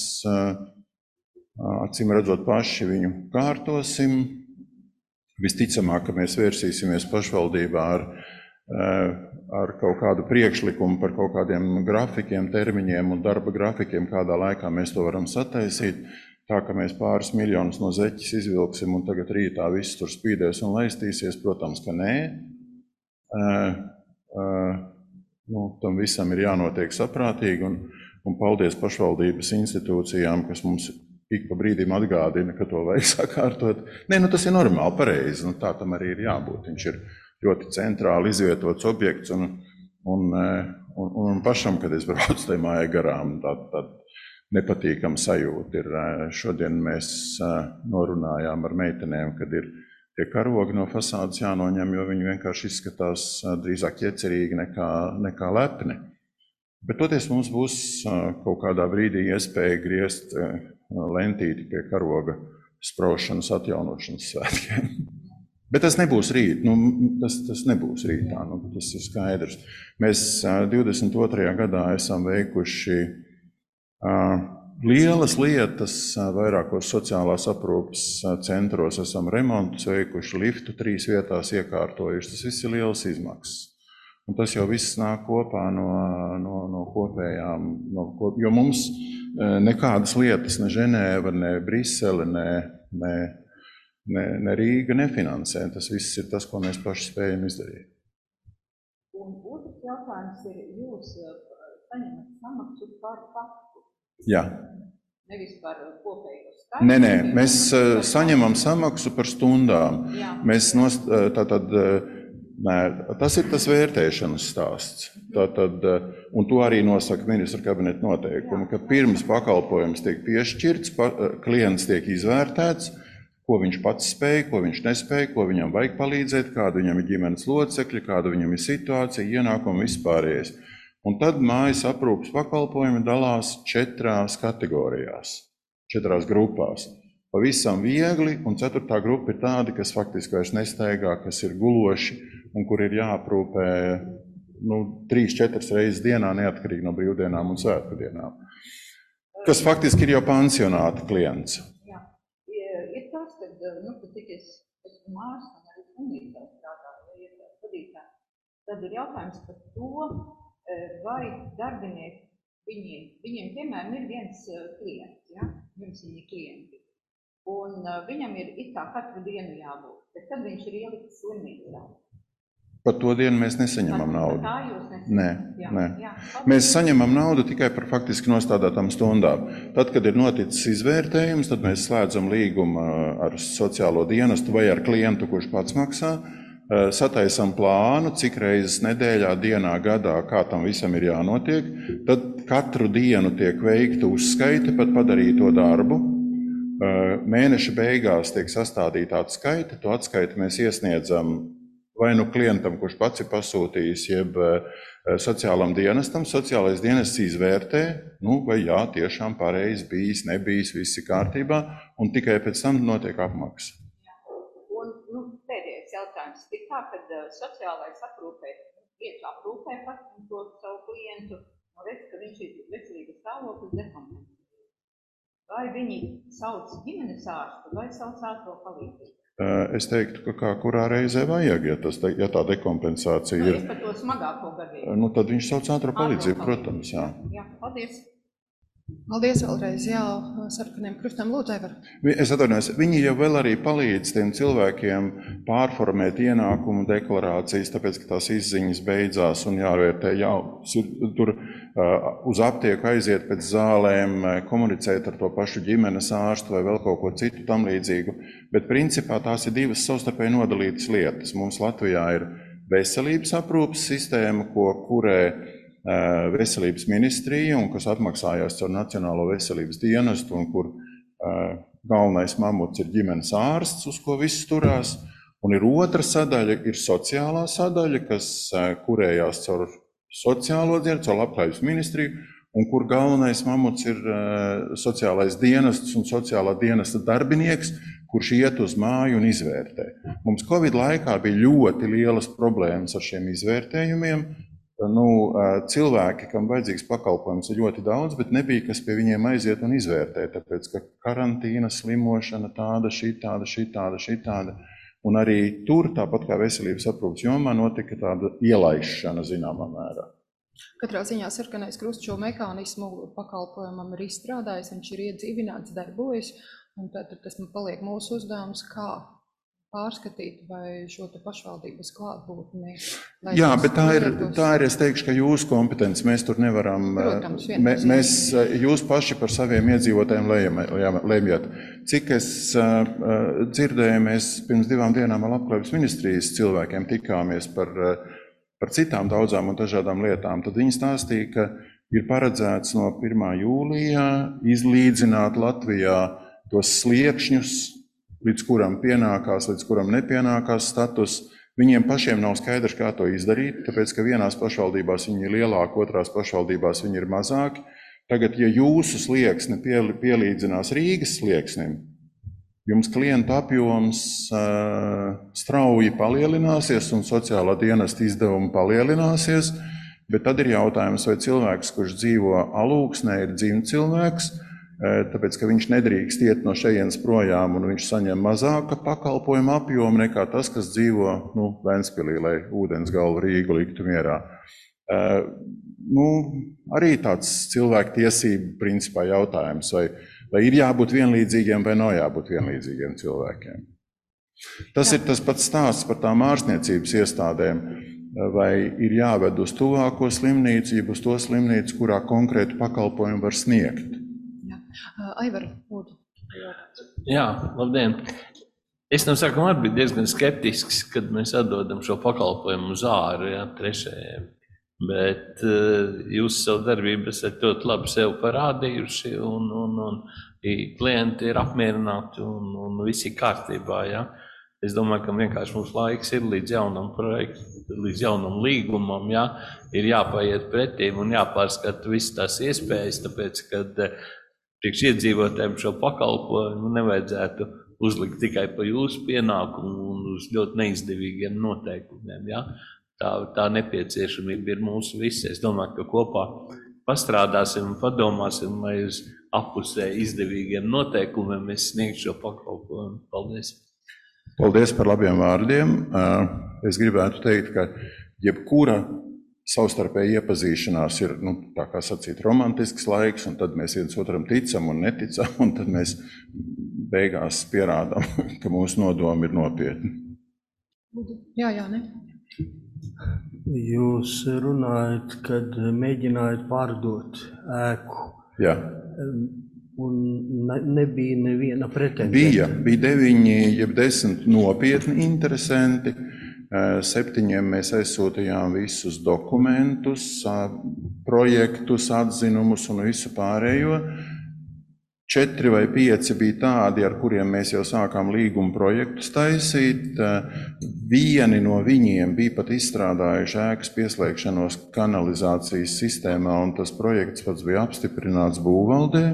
F: acīm redzot paši viņu kārtosim. Visticamāk, ka mēs vērsīsimies pašvaldībā ar ar kaut kādu priekšlikumu par kaut kādiem grafikiem, termiņiem un darba grafikiem, kādā laikā mēs to varam sataisīt, tā ka mēs pāris miljonus no zeķes izvilksim un tagad rītā viss tur spīdēs un laistīsies, protams, ka nē. Nu, tam visam ir jānotiek saprātīgi un, un paldies pašvaldības institūcijām, kas mums ik pa brīdim atgādina, ka to vajag sakārtot. Nē, nu tas ir normāli, pareizi, nu tā tam arī ir jābūt. Viņš ir ļoti centrāli izvietots objekts, un, un, un, un pašam, kad es braucu tajā mājā garām, tāda tā nepatīkama sajūta ir. Šodien mēs norunājām ar meitenēm, kad ir tie karogi no fasādes jānoņem, jo viņi vienkārši izskatās drīzāk ķecerīgi nekā, nekā lepni. Bet toties mums būs kaut kādā brīdī iespēja griezt lentīti pie karoga spraušanas atjaunošanas svētkiem. Bet tas nebūs rīt, nu, tas, tas nebūs rītā, nu, tas ir skaidrs. Mēs divdesmit otrajā gadā esam veikuši uh, lielas lietas, vairākos sociālās aprūpes centros esam remontus veikuši, liftu trīs vietās iekārtojuši, tas viss ir lielas izmaksas. Un tas jau viss nāk kopā no, no, no kopējām, no, jo mums nekādas lietas, ne Ženēva, ne Brisele, ne, ne Ne, ne Rīga nefinansē, tas viss ir tas, ko mēs paši spējam izdarīt.
D: Un otrs jautājums ir, jūs saņemat samaksu par faktu?
F: Jā.
D: Nevis par kopējo skaitu?
F: Nē, nē, mēs saņemam samaksu par stundām. Jā. Mēs nost, tātad, nē, tas ir tas vērtēšanas stāsts. Tātad, un to arī nosaka ministra kabineta noteikumi, ka pirms pakalpojums tiek piešķirts, klients tiek izvērtēts, ko viņš pats spēja, ko viņš nespēja, ko viņam vajag palīdzēt, kāda viņam ir ģimenes locekļi, kāda viņam ir situācija, ienākumi vispārējais. Un tad mājas aprūpes pakalpojumi dalās četrās kategorijās, četrās grupās. Pavisam viegli, un ceturtā grupa ir tādi, kas faktiski vairs nestaigā, kas ir guloši, un kur ir jāaprūpē nu, trīs, četras reizes dienā, neatkarīgi no brīvdienām un svētku dienām. Kas faktiski ir jau pansionāta klients.
D: Nu, ka tik es esmu mārs un arī unītā strādāju, vai ir vadītāji, tad ir jautājums par to, vai darbinieki, viņiem, viņiem piemēram ir viens klients, ja? Jums viņi ir klienti, un viņam ir it kā katru dienu jābūt, bet tad viņš ir ielikts slimnīcā.
F: Par to dienu mēs nesaņemam naudu.
D: Tā jūs nesaņemam?
F: Nē,
D: jā,
F: nē.
D: Jā,
F: mēs saņemam naudu tikai par faktiski nostādātām stundām. Tad, kad ir noticis izvērtējums, tad mēs slēdzam līgumu ar sociālo dienestu vai ar klientu, kurš pats maksā, sataisam plānu, cik reizes nedēļā, dienā, gadā, kā tam visam ir jānotiek. Tad katru dienu tiek veikta uzskaite, pat padarīto darbu. Mēneša beigās tiek sastādīta atskaite, to atskaiti mēs iesniedzam vai nu klientam, kurš pats ir pasūtījis, jeb sociālam dienestam. Sociālais dienests izvērtē, nu, vai jā, tiešām pareizi bijis, nebijis, viss ir kārtībā, un tikai pēc tam notiek apmaksa.
D: Jā. Un, nu, pēdējais jautājums. Ir tā, kad sociālais aprūpē, vietu aprūpē pat to savu klientu, un redz, ka viņš ir veselības stāvoklis dekompensēts. Vai viņi sauc ģimenes ārstu, vai sauc ātro palīdzību?
F: Es teiktu, ka kā kurā reizē vajag, ja, tas, ja tā dekompensācija
D: Nu,
F: ir.
D: es par to smagāko gadījumu.
F: Nu, tad viņš sauc ātro palīdzību,
D: Ātro
F: protams, jā.
D: Jā, paldies.
A: Paldies vēlreiz, jā, sarkaniem krustam lūdzu, Aivar.
F: Es atvainojos, viņi jau vēl arī palīdz tiem cilvēkiem pārformēt ienākumu deklarācijas, tāpēc, ka tās izziņas beidzās un jāvērtē, jā, tur uh, uz aptieku aiziet pēc zālēm, komunicēt ar to pašu ģimenes ārstu vai vēl kaut ko citu tam līdzīgu. Bet principā tās ir divas savstarpēji nodalītas lietas. Mums Latvijā ir veselības aprūpes sistēma, ko kurē Veselības ministrija un kas atmaksājās ar Nacionālo veselības dienestu un kur uh, galvenais mamuts ir ģimenes ārsts, uz ko viss turās. Un ir otra sadaļa, ir sociālā sadaļa, kas uh, kurējās caur sociālo dienestu, caur Labklājības ministriju, un kur galvenais mamuts ir uh, sociālais dienests un sociālā dienesta darbinieks, kurš iet uz māju un izvērtē. Mums Covid laikā bija ļoti lielas problēmas ar šiem izvērtējumiem. Nu, cilvēki, kam vajadzīgs pakalpojums, ir ļoti daudz, bet nebija, kas pie viņiem aiziet un izvērtē, tāpēc, ka karantīna, slimošana, tāda, šī tāda, šī tāda, šī tāda. Un arī tur, tāpat kā veselības aprūpes jomā, notika tāda ielaišana zināmā mērā.
A: Katrā ziņā sarkanais krusts šo mehānismu pakalpojumam ir izstrādājis, viņš ir iedzīvināts, darbojas, un tad tas paliek mūsu uzdevums, kā pārskatīt vai šo te pašvaldības klātbūtni.
F: Jā, bet tā ir, tā ir, es teikšu, ka jūsu kompetence, mēs tur nevaram,
A: Protams,
F: mē, mēs, jūs paši par saviem iedzīvotājiem lemjat. Cik es uh, dzirdēju, mēs pirms divām dienām ar Labklājības ministrijas cilvēkiem tikāmies par, par citām daudzām un dažādām lietām, tad viņi stāstīja, ka ir paredzēts no pirmā jūlijā izlīdzināt Latvijā tos sliekšņus, līdz kuram pienākās, līdz kuram nepienākās status. Viņiem pašiem nav skaidrs, kā to izdarīt, tāpēc, ka vienās pašvaldībās viņi ir lielāki, otrās pašvaldībās viņi ir mazāki. Tagad, ja jūsu slieksni pielīdzinās Rīgas slieksnim, jums klientu apjoms uh, strauji palielināsies un sociālā dienesta izdevumi palielināsies, bet tad ir jautājums, vai cilvēks, kurš dzīvo Alūksnē, ir dzimts cilvēks, tāpēc, ka viņš nedrīkst iet no šejienes projām un viņš saņem mazāka pakalpojuma apjomu nekā tas, kas dzīvo nu, Ventspilī, lai ūdens galvu Rīgu liktu mierā. Uh, nu, arī tāds cilvēku tiesību principā jautājums, vai, vai ir jābūt vienlīdzīgiem vai nav jābūt vienlīdzīgiem cilvēkiem. Tas Jā. Ir tas pats stāsts par tām ārstniecības iestādēm, vai ir jāved uz tuvāko slimnīcu, jeb uz to slimnīcu, kurā konkrētu pakalpojumu var sniegt.
A: Aivar, lūdzu.
H: Jā, labdien. Es no sākuma arī biju diezgan skeptisks, kad mēs atdodam šo pakalpojumu uz āru, jā, trešajiem. Bet uh, jūs savu darbību esat ļoti labi sev parādījuši un, un, un klienti ir apmierināti un, un visi ir kārtībā, jā. Es domāju, ka vienkārši mums laiks ir līdz jaunam projektam, līdz jaunam līgumam, jā, ir jāpaiet pretīm un jāpārskata visas tās iespējas, tāpēc, kad priekš iedzīvotājiem šo pakalpojumu nevajadzētu uzlikt tikai pa jūsu pienākumu un uz ļoti neizdevīgiem noteikumiem, jā. Tā, tā nepieciešamība ir mūsu visi. Es domāju, ka kopā pastrādāsim un padomāsim, lai uz apusē izdevīgiem noteikumiem mēs sniegtu šo pakalpojumu. Paldies!
F: Paldies par labiem vārdiem. Es gribētu teikt, ka jebkura savstarpēja iepazīšanās ir, nu, tā kā sacīt, romantisks laiks, un tad mēs viens otram ticam un neticam, un tad mēs beigās pierādām, ka mūsu nodomi ir nopietni.
A: Jā, jā, ne?
I: Jūs runājat, kad mēģinājat pārdot ēku.
F: Jā.
I: Un nebija neviena pretendenta.
F: Bija, bija deviņi, jeb desmit nopietni interesanti. Septiņiem mēs aizsūtījām visus dokumentus, projektus, atzinumus un visu pārējo. Četri vai pieci bija tādi, ar kuriem mēs jau sākām līguma projektus taisīt. Vieni no viņiem bija pat izstrādājuši ēkas pieslēgšanos kanalizācijas sistēmā, un tas projekts pats bija apstiprināts būvvaldē.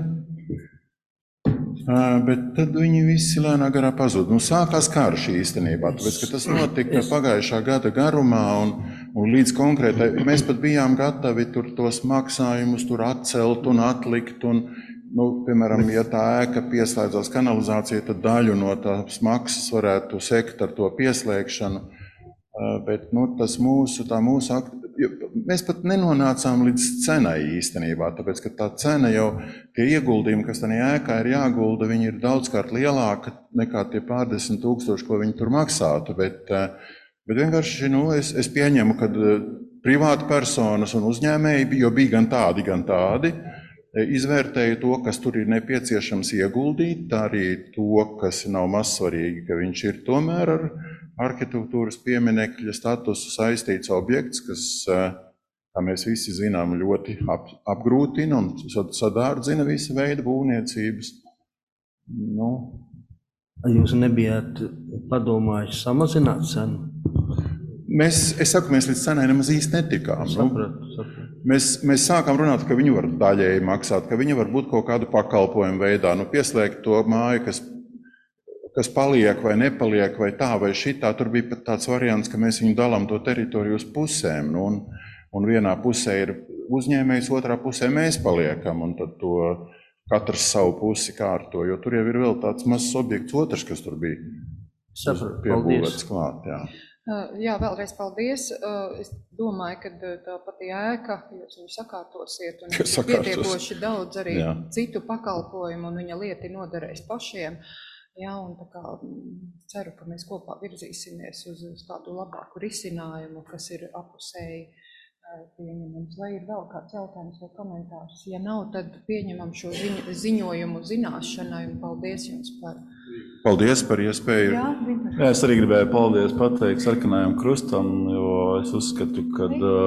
F: Bet tad viņi visi lēnā garā pazuda. Nu, sākās karš īstenībā, tāpēc, ka tas notika pagājušā gada garumā un, un līdz konkrētai. Mēs pat bijām gatavi tur tos maksājumus tur atcelt un atlikt un nu, piemēram, ja tā ēka pieslēdzās kanalizācijai, tad daļu no tās maksas varētu sekt ar to pieslēgšanu. Bet nu, tas mūsu, tā mūsu akt... Mēs pat nenonācām līdz cenai īstenībā, tāpēc, ka tā cena jau, tie ieguldījumi, kas tajā ēkā ir jāgulda, viņi ir daudzkārt lielāka nekā tie pārdesmit tūkstoši, ko viņi tur maksātu. Bet, bet vienkārši, nu, es, es pieņemu, ka privāti personas un uzņēmēji, jo bija gan tādi, gan tādi, izvērtēja to, kas tur ir nepieciešams ieguldīt, tā arī to, kas nav mazsvarīgi, ka viņš ir tomēr ar arhitektūras pieminekļa statusu saistīts objekts, kas, kā mēs visi zinām, ļoti ap, apgrūtina un sadārdzina visu veidu būvniecības. Nu.
I: Jūs nebijāt padomājuši samazināt cenu?
F: Mēs, es saku, mēs līdz cenai nemaz īsti netikām.
I: Sapratu, sapratu.
F: Mēs, mēs sākām runāt, ka viņi var daļēji maksāt, ka viņi var būt kaut kādu pakalpojumu veidā, nu pieslēgt to māju, kas kas paliek vai nepaliek, vai tā, vai šitā. Tur bija pat tāds variants, ka mēs viņu dalām to teritoriju uz pusēm, nu, un, un vienā pusē ir uzņēmējs, otrā pusē mēs paliekam, un tad to katrs savu pusi kārto, jo tur jau ir vēl tāds mazs objekts otrs, kas tur bija piebūvēts klāt. Jā.
A: Jā, vēlreiz paldies. Es domāju, ka tā pati ēka, jūs viņu sakārtosiet, un ir pietiekoši daudz arī jā. Citu pakalpojumu, un viņa lieti noderēs pašiem. Jā, un tā kā ceru, ka mēs kopā virzīsimies uz, uz tādu labāku risinājumu, kas ir apusēji pieņemams. Vai ir vēl kāds jautājums vai komentārs? Ja nav, tad pieņemam šo ziņu, ziņojumu zināšanai, un paldies jums par...
F: Paldies par iespēju.
A: Jā,
B: Jā, es arī gribēju paldies pateikt Sarkanajam Krustam, jo es uzskatu, ka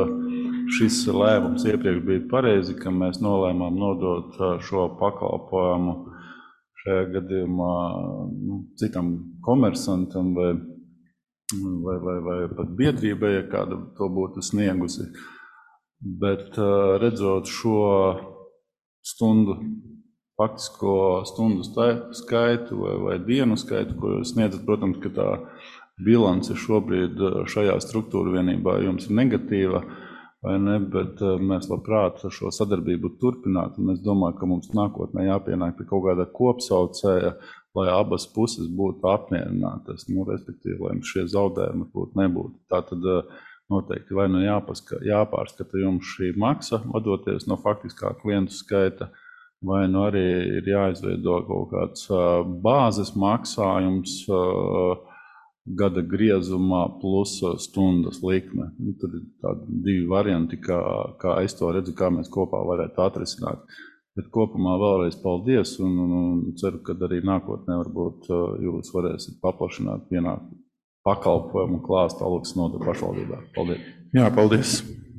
B: šis lēmums iepriekš bija pareizi, ka mēs nolēmām nodot šo pakalpojumu šajā gadījumā nu, citam komersantam vai, vai, vai, vai pat biedrībai, ja kāda to būtu sniegusi. Bet redzot šo stundu, faktisko stundu skaitu vai, vai dienu skaitu, ko jūs sniedzat, protams, ka tā bilance šobrīd šajā struktūra vienībā jums ir negatīva, vai ne, bet mēs labprāt šo sadarbību turpināt, un es domāju, ka mums nākotnē jāpienāk pie kaut kāda kopsaucēja, lai abas puses būtu apmierinātas, nu, respektīvi, lai šie zaudējumi būtu nebūtu. Tātad noteikti vai nu jāpaska, jāpārskata jums šī maksa, vadoties no faktiskā klientu skaita, vai nu arī ir jāizveido kaut kāds bāzes maksājums, gada griezumā plus stundas likme. Tur ir tādi divi varianti, kā, kā es to redzu, kā mēs kopā varētu atrisināt. Bet kopumā vēlreiz paldies un, un ceru, ka arī nākotnē varbūt jūs varēsiet paplašināt pienākt pakalpojumu klāstu Aluksnes novada pašvaldībā. Paldies!
F: Jā, paldies!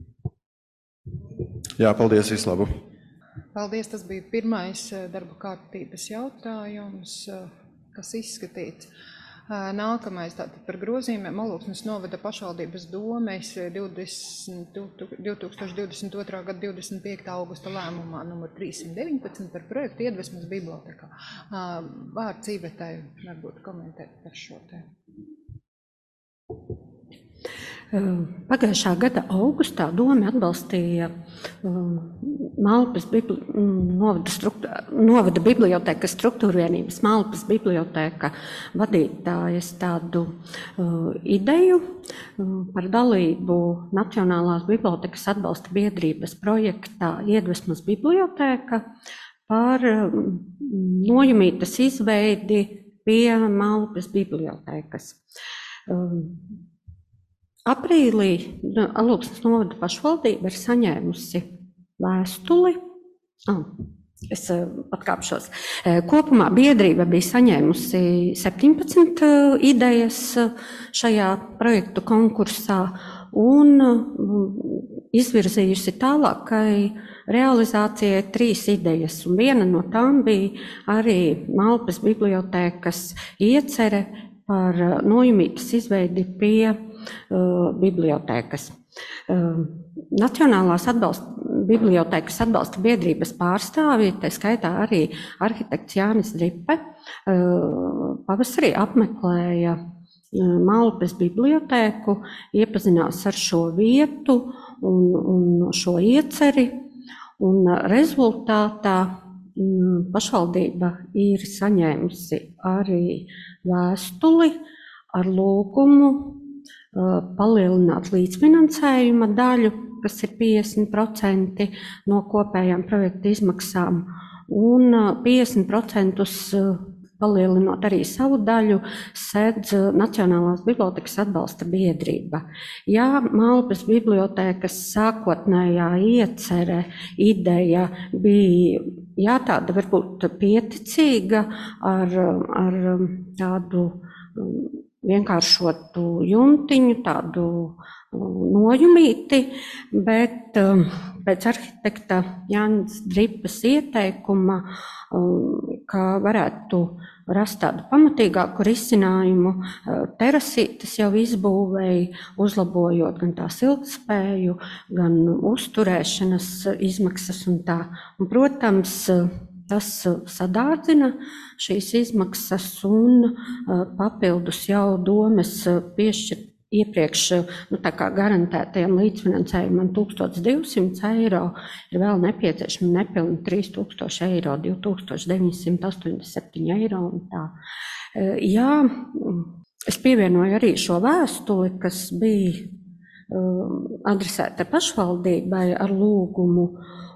F: Jā, paldies, vislabu!
A: Paldies, tas bija pirmais darba kārtības jautājums, kas izskatīts. Nākamais tātad par grozījumiem Aluksnes novada pašvaldības domes divdesmit, divi tūkstoši divdesmit otrā gada divdesmit piektā augusta lēmumā numur trīssimt deviņpadsmit par projektu Iedvesmas bibliotēkā. Vārds Ivetai varbūt komentēt par šo tēmu.
J: Pagājušā gada augustā dome atbalstīja Malpas bibli, novada, struktūra, novada bibliotēkas struktūrvienības Malpas bibliotēka vadītājas tādu uh, ideju uh, par dalību Nacionālās bibliotēkas atbalsta biedrības projektā Iedvesmas bibliotēka par uh, nojumītas izveidi pie Malpas bibliotēkas. Uh, Aprīlī Aluksnes novada pašvaldība ir saņēmusi vēstuli. Oh, es atkāpšos. Kopumā biedrība bija saņēmusi septiņpadsmit idejas šajā projektu konkursā un izvirzījusi tālākai realizācijai trīs idejas. Un viena no tām bija arī Malpas bibliotēkas iecere par nojumītas izveidi pie uh, bibliotēkas. Uh, Nacionālās atbalsta, bibliotēkas atbalsta biedrības pārstāvji, tā skaitā arī arhitekts Jānis Ripe, uh, pavasarī apmeklēja uh, Malpas bibliotēku, iepazinās ar šo vietu un, un šo ieceri, un rezultātā pašvaldība ir saņēmusi arī vēstuli ar lūgumu palielināt līdzfinansējuma daļu, kas ir piecdesmit procenti no kopējām projekta izmaksām, un piecdesmit procentus palielinot arī savu daļu, sedz Nacionālās bibliotekas atbalsta biedrība. Jā, Malpas bibliotēkas sākotnējā iecere, ideja bija, jā, tāda varbūt pieticīga ar, ar tādu vienkāršotu jumtiņu, tādu nojumīti, bet pēc arhitekta Jānis Dripas ieteikuma, ka varētu rast tādu pamatīgāku risinājumu, terasītes jau izbūvēja, uzlabojot gan tās ilgtspēju, gan uzturēšanas izmaksas un tā. Un, protams, tas sadārdzina šīs izmaksas un papildus jau domes piešķirt iepriekš, nu, tā kā garantētajam līdzfinansējumam tūkstoš divsimt eiro, ir vēl nepieciešami nepilni trīs tūkstoši eiro, divi tūkstoši deviņsimt astoņdesmit septiņi eiro un tā. Jā, es pievienoju arī šo vēstuli, kas bija adresēta pašvaldībai ar lūgumu,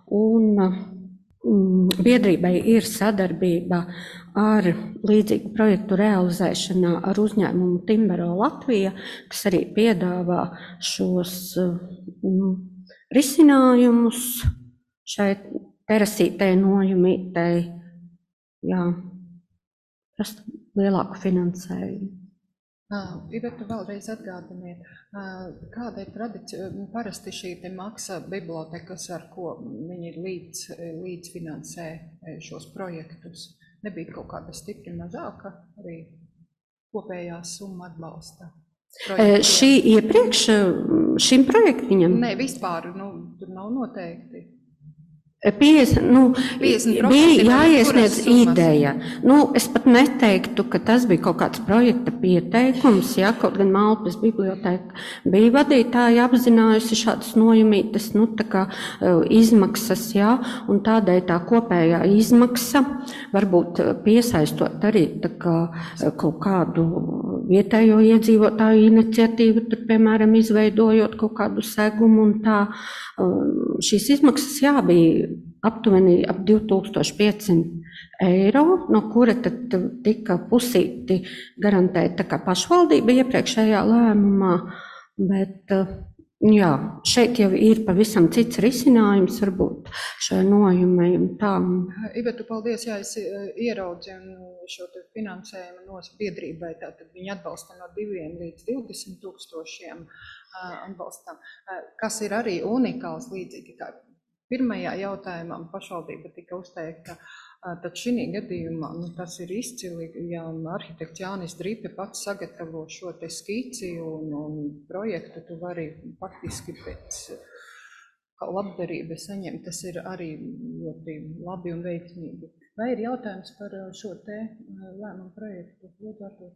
J: un biedrībai ir sadarbība ar līdzīgu projektu realizēšanā ar uzņēmumu Timbero Latvija, kas arī piedāvā šos nu, risinājumus šai terasītei nojumītei, jā, rast lielāku finansējumu.
A: Iveta, vēlreiz atgādiniet, kāda ir tradicija, parasti šī te maksa bibliotekas, ar ko viņi līdz, līdzfinansē šos projektus? Nebija kaut kāda stipri mazāka arī kopējā summa atbalsta?
J: Projektiem? Šī iepriekš, šim projektiņam?
A: Nē, vispār, nu, tur nav noteikti.
J: piecdesmit, nu, bija jāiesniedz ideja. Nu, es pat neteiktu, ka tas bija kaut kāds projekta pieteikums, ja, kaut gan Malpas biblioteka bija vadītāji apzinājusi šādas nojumītas, nu, tā kā izmaksas, jā, un tādēļ tā kopējā izmaksa, varbūt piesaistot arī tā kā kaut kādu vietējo iedzīvotāju iniciatīvu, tur, piemēram, izveidojot kaut kādu segumu un tā, šīs izmaksas, jā, bija aptuveni ap divi tūkstoši piecsimt eiro, no kura tad tika pusīti garantēta tā kā pašvaldība iepriekšējā lēmumā, bet jā, šeit jau ir pavisam cits risinājums, varbūt šai nojumai un tām.
A: Iveta, paldies, jā, es ieraudzīju šo te finansējumu no biedrībai, tātad viņi atbalsta no diviem līdz divdesmit tūkstošiem atbalstam, kas ir arī unikāls līdzīgi kā pirmajā jautājumā pašvaldība tika uzteikta, tad šī gadījumā nu, tas ir izcili, ja arhitekts Jānis Dripe pats sagatavo šo te skici un, un projektu, tu vari faktiski pēc labdarības saņemt, tas ir arī ļoti labi un veiksmīgi. Vai ir jautājums par šo te lēmumu projektu? Lūdzu,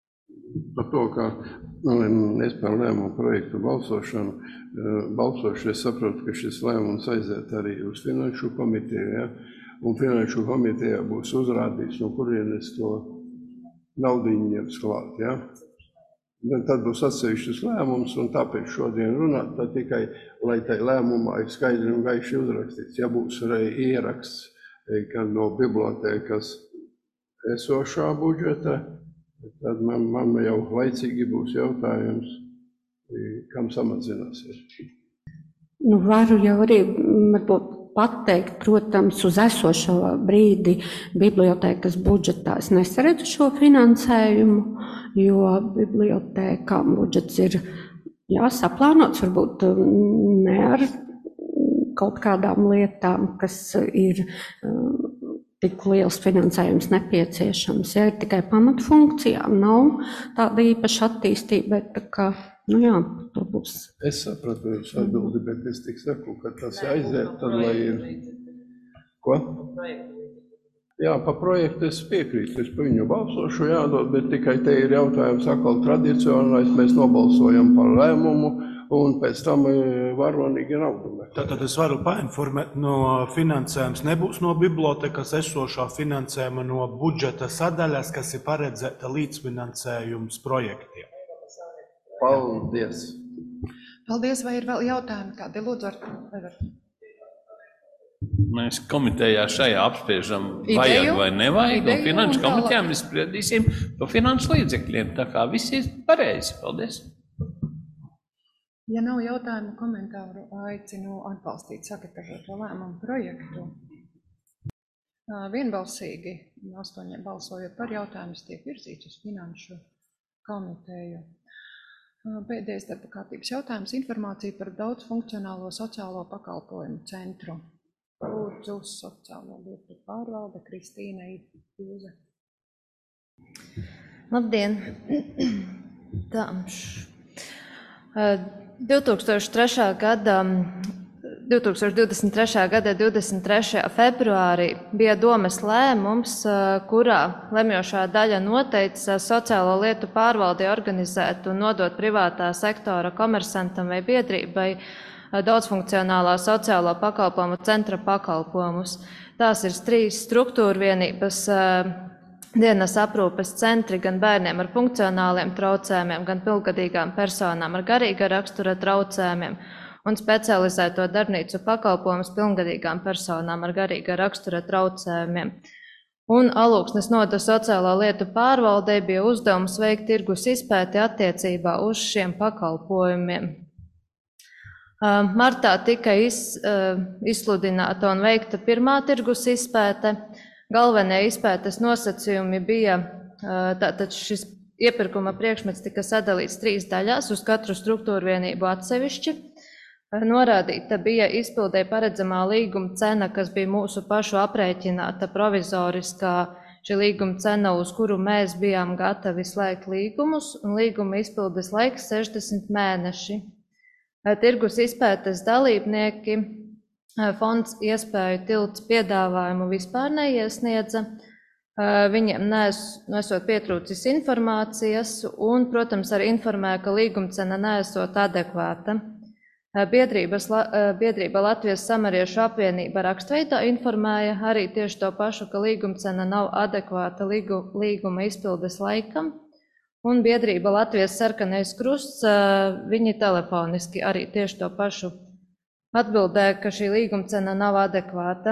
C: par to, kā es par lēmumu projektu balsošanu, balsošu, es saprotu, ka šis lēmums aiziet arī uz finanšu komiteju, ja? Un finanšu komitejā būs uzrādīts, no kurienes to naudiņu ņems klāt, ja? Tad būs atsevišķs lēmums, un tāpēc šodien runāt, tad tikai, lai tai lēmumā ir skaidri un gaiši uzrakstīts. Ja būs arī ieraksts, ka no bibliotēkas esošā budžeta, tad man, man jau laicīgi būs jautājums, kam samazināsies.
J: Nu, varu jau arī varbūt pateikt, protams, uz esošo brīdi bibliotēkas budžetā es nesaredzu šo finansējumu, jo bibliotēkām budžets ir jāsaplānots, varbūt ne ar kaut kādām lietām, kas ir tik liels finansējums nepieciešams. Ja ir tikai pamatfunkcijām, nav tāda īpaša attīstība, bet tā kā, nu jā, to būs.
C: Es sapratu jūs atbildi, bet es tik saku, ka tas aiziet, tad lai ir... Ko? Jā, pa projektu es piekrītu, es pa viņu balsošu jādod, bet tikai te ir jautājums atkal tradicionālais, mēs nobalsojam par lēmumu, un pēc tam varonīgi naudu.
E: Tātad es varu painformēt, no finansējums nebūs no bibliotekas esošā finansējuma, no budžeta sadaļas, kas ir paredzēta līdzfinansējums projektiem.
C: Paldies!
A: Paldies, vai ir vēl jautājumi kādi? Lūdzu, ar...
H: Mēs komitejā šajā apspriežam,
A: Ideju?
H: vajag vai nevajag,
A: Ideju
H: un finanšu
A: un tālāk.
H: komitejā mēs spriedīsim par finanšu līdzekļiem, tā kā viss ir pareizi. Paldies!
A: Ja nav jautājumu, komentāru, aicinu atbalstīt sagatavoto lēmumu projektu. Vienbalsīgi, astoņiem balsojot par jautājumus, tiek virzīts uz finanšu komiteju. Pēdējais darba kārtības jautājums - informācija par daudzfunkcionālo sociālo pakalpojumu centru. Lūdzu, sociālo lietu pārvalde Kristīna Jūze.
K: Labdien! Tā. divtūkstoš trešā gada, divtūkstoš divdesmit trešā gada divdesmit trešajā februārī bija domes lēmums, kurā lemjošā daļa noteica sociālo lietu pārvaldi organizēt un nodot privātā sektora komersantam vai biedrībai daudzfunkcionālā sociālo pakalpojumu centra pakalpojumus. Tās ir trīs struktūra vienības, dienas aprūpes centri gan bērniem ar funkcionāliem traucējumiem, gan pilngadīgām personām ar garīga rakstura traucējumiem un specializēto darbnīcu pakalpojumus pilngadīgām personām ar garīga rakstura traucējumiem. Un Alūksnes novada sociālo lietu pārvaldei bija uzdevums veikt tirgus izpēti attiecībā uz šiem pakalpojumiem. Martā tika iz, izsludināta un veikta pirmā tirgus izpēte. Galvenie izpētes nosacījumi bija, tātad šis iepirkuma priekšmets tika sadalīts trīs daļās, uz katru struktūru vienību atsevišķi. Norādīta bija izpildē paredzamā līguma cena, kas bija mūsu pašu aprēķināta provizoriskā šī līguma cena, uz kuru mēs bijām gatavi slēgt līgumus, un līguma izpildes laiks sešdesmit mēneši. Tirgus izpētes dalībnieki fonds iespēju tilts piedāvājumu vispār neiesniedza. Viņiem nesot pietrūcis informācijas un, protams, arī informēja, ka līguma cena nesot adekvāta. Biedrības, biedrība Latvijas Samariešu apvienība rakstveidā informēja arī tieši to pašu, ka līguma cena nav adekvāta līguma izpildes laikam. Un biedrība Latvijas Sarkanais Krusts, viņi telefoniski arī tieši to pašu atbildēja, ka šī līguma cena nav adekvāta.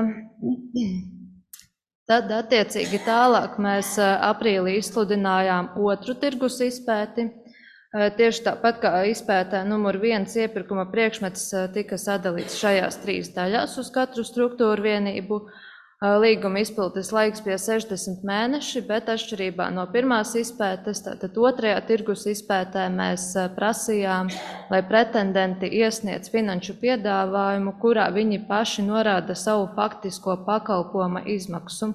K: Tad, attiecīgi, tālāk mēs aprīlī izsludinājām otru tirgus izpēti. Tieši tāpat kā izpētē numur viens iepirkuma priekšmets tika sadalīts šajās trīs daļās uz katru struktūru vienību. Līguma izpildes laiks bija sešdesmit mēneši, bet atšķirībā no pirmās izpētes, tātad otrajā tirgus izpētē mēs prasījām, lai pretendenti iesniedz finanšu piedāvājumu, kurā viņi paši norāda savu faktisko pakalpojuma izmaksu.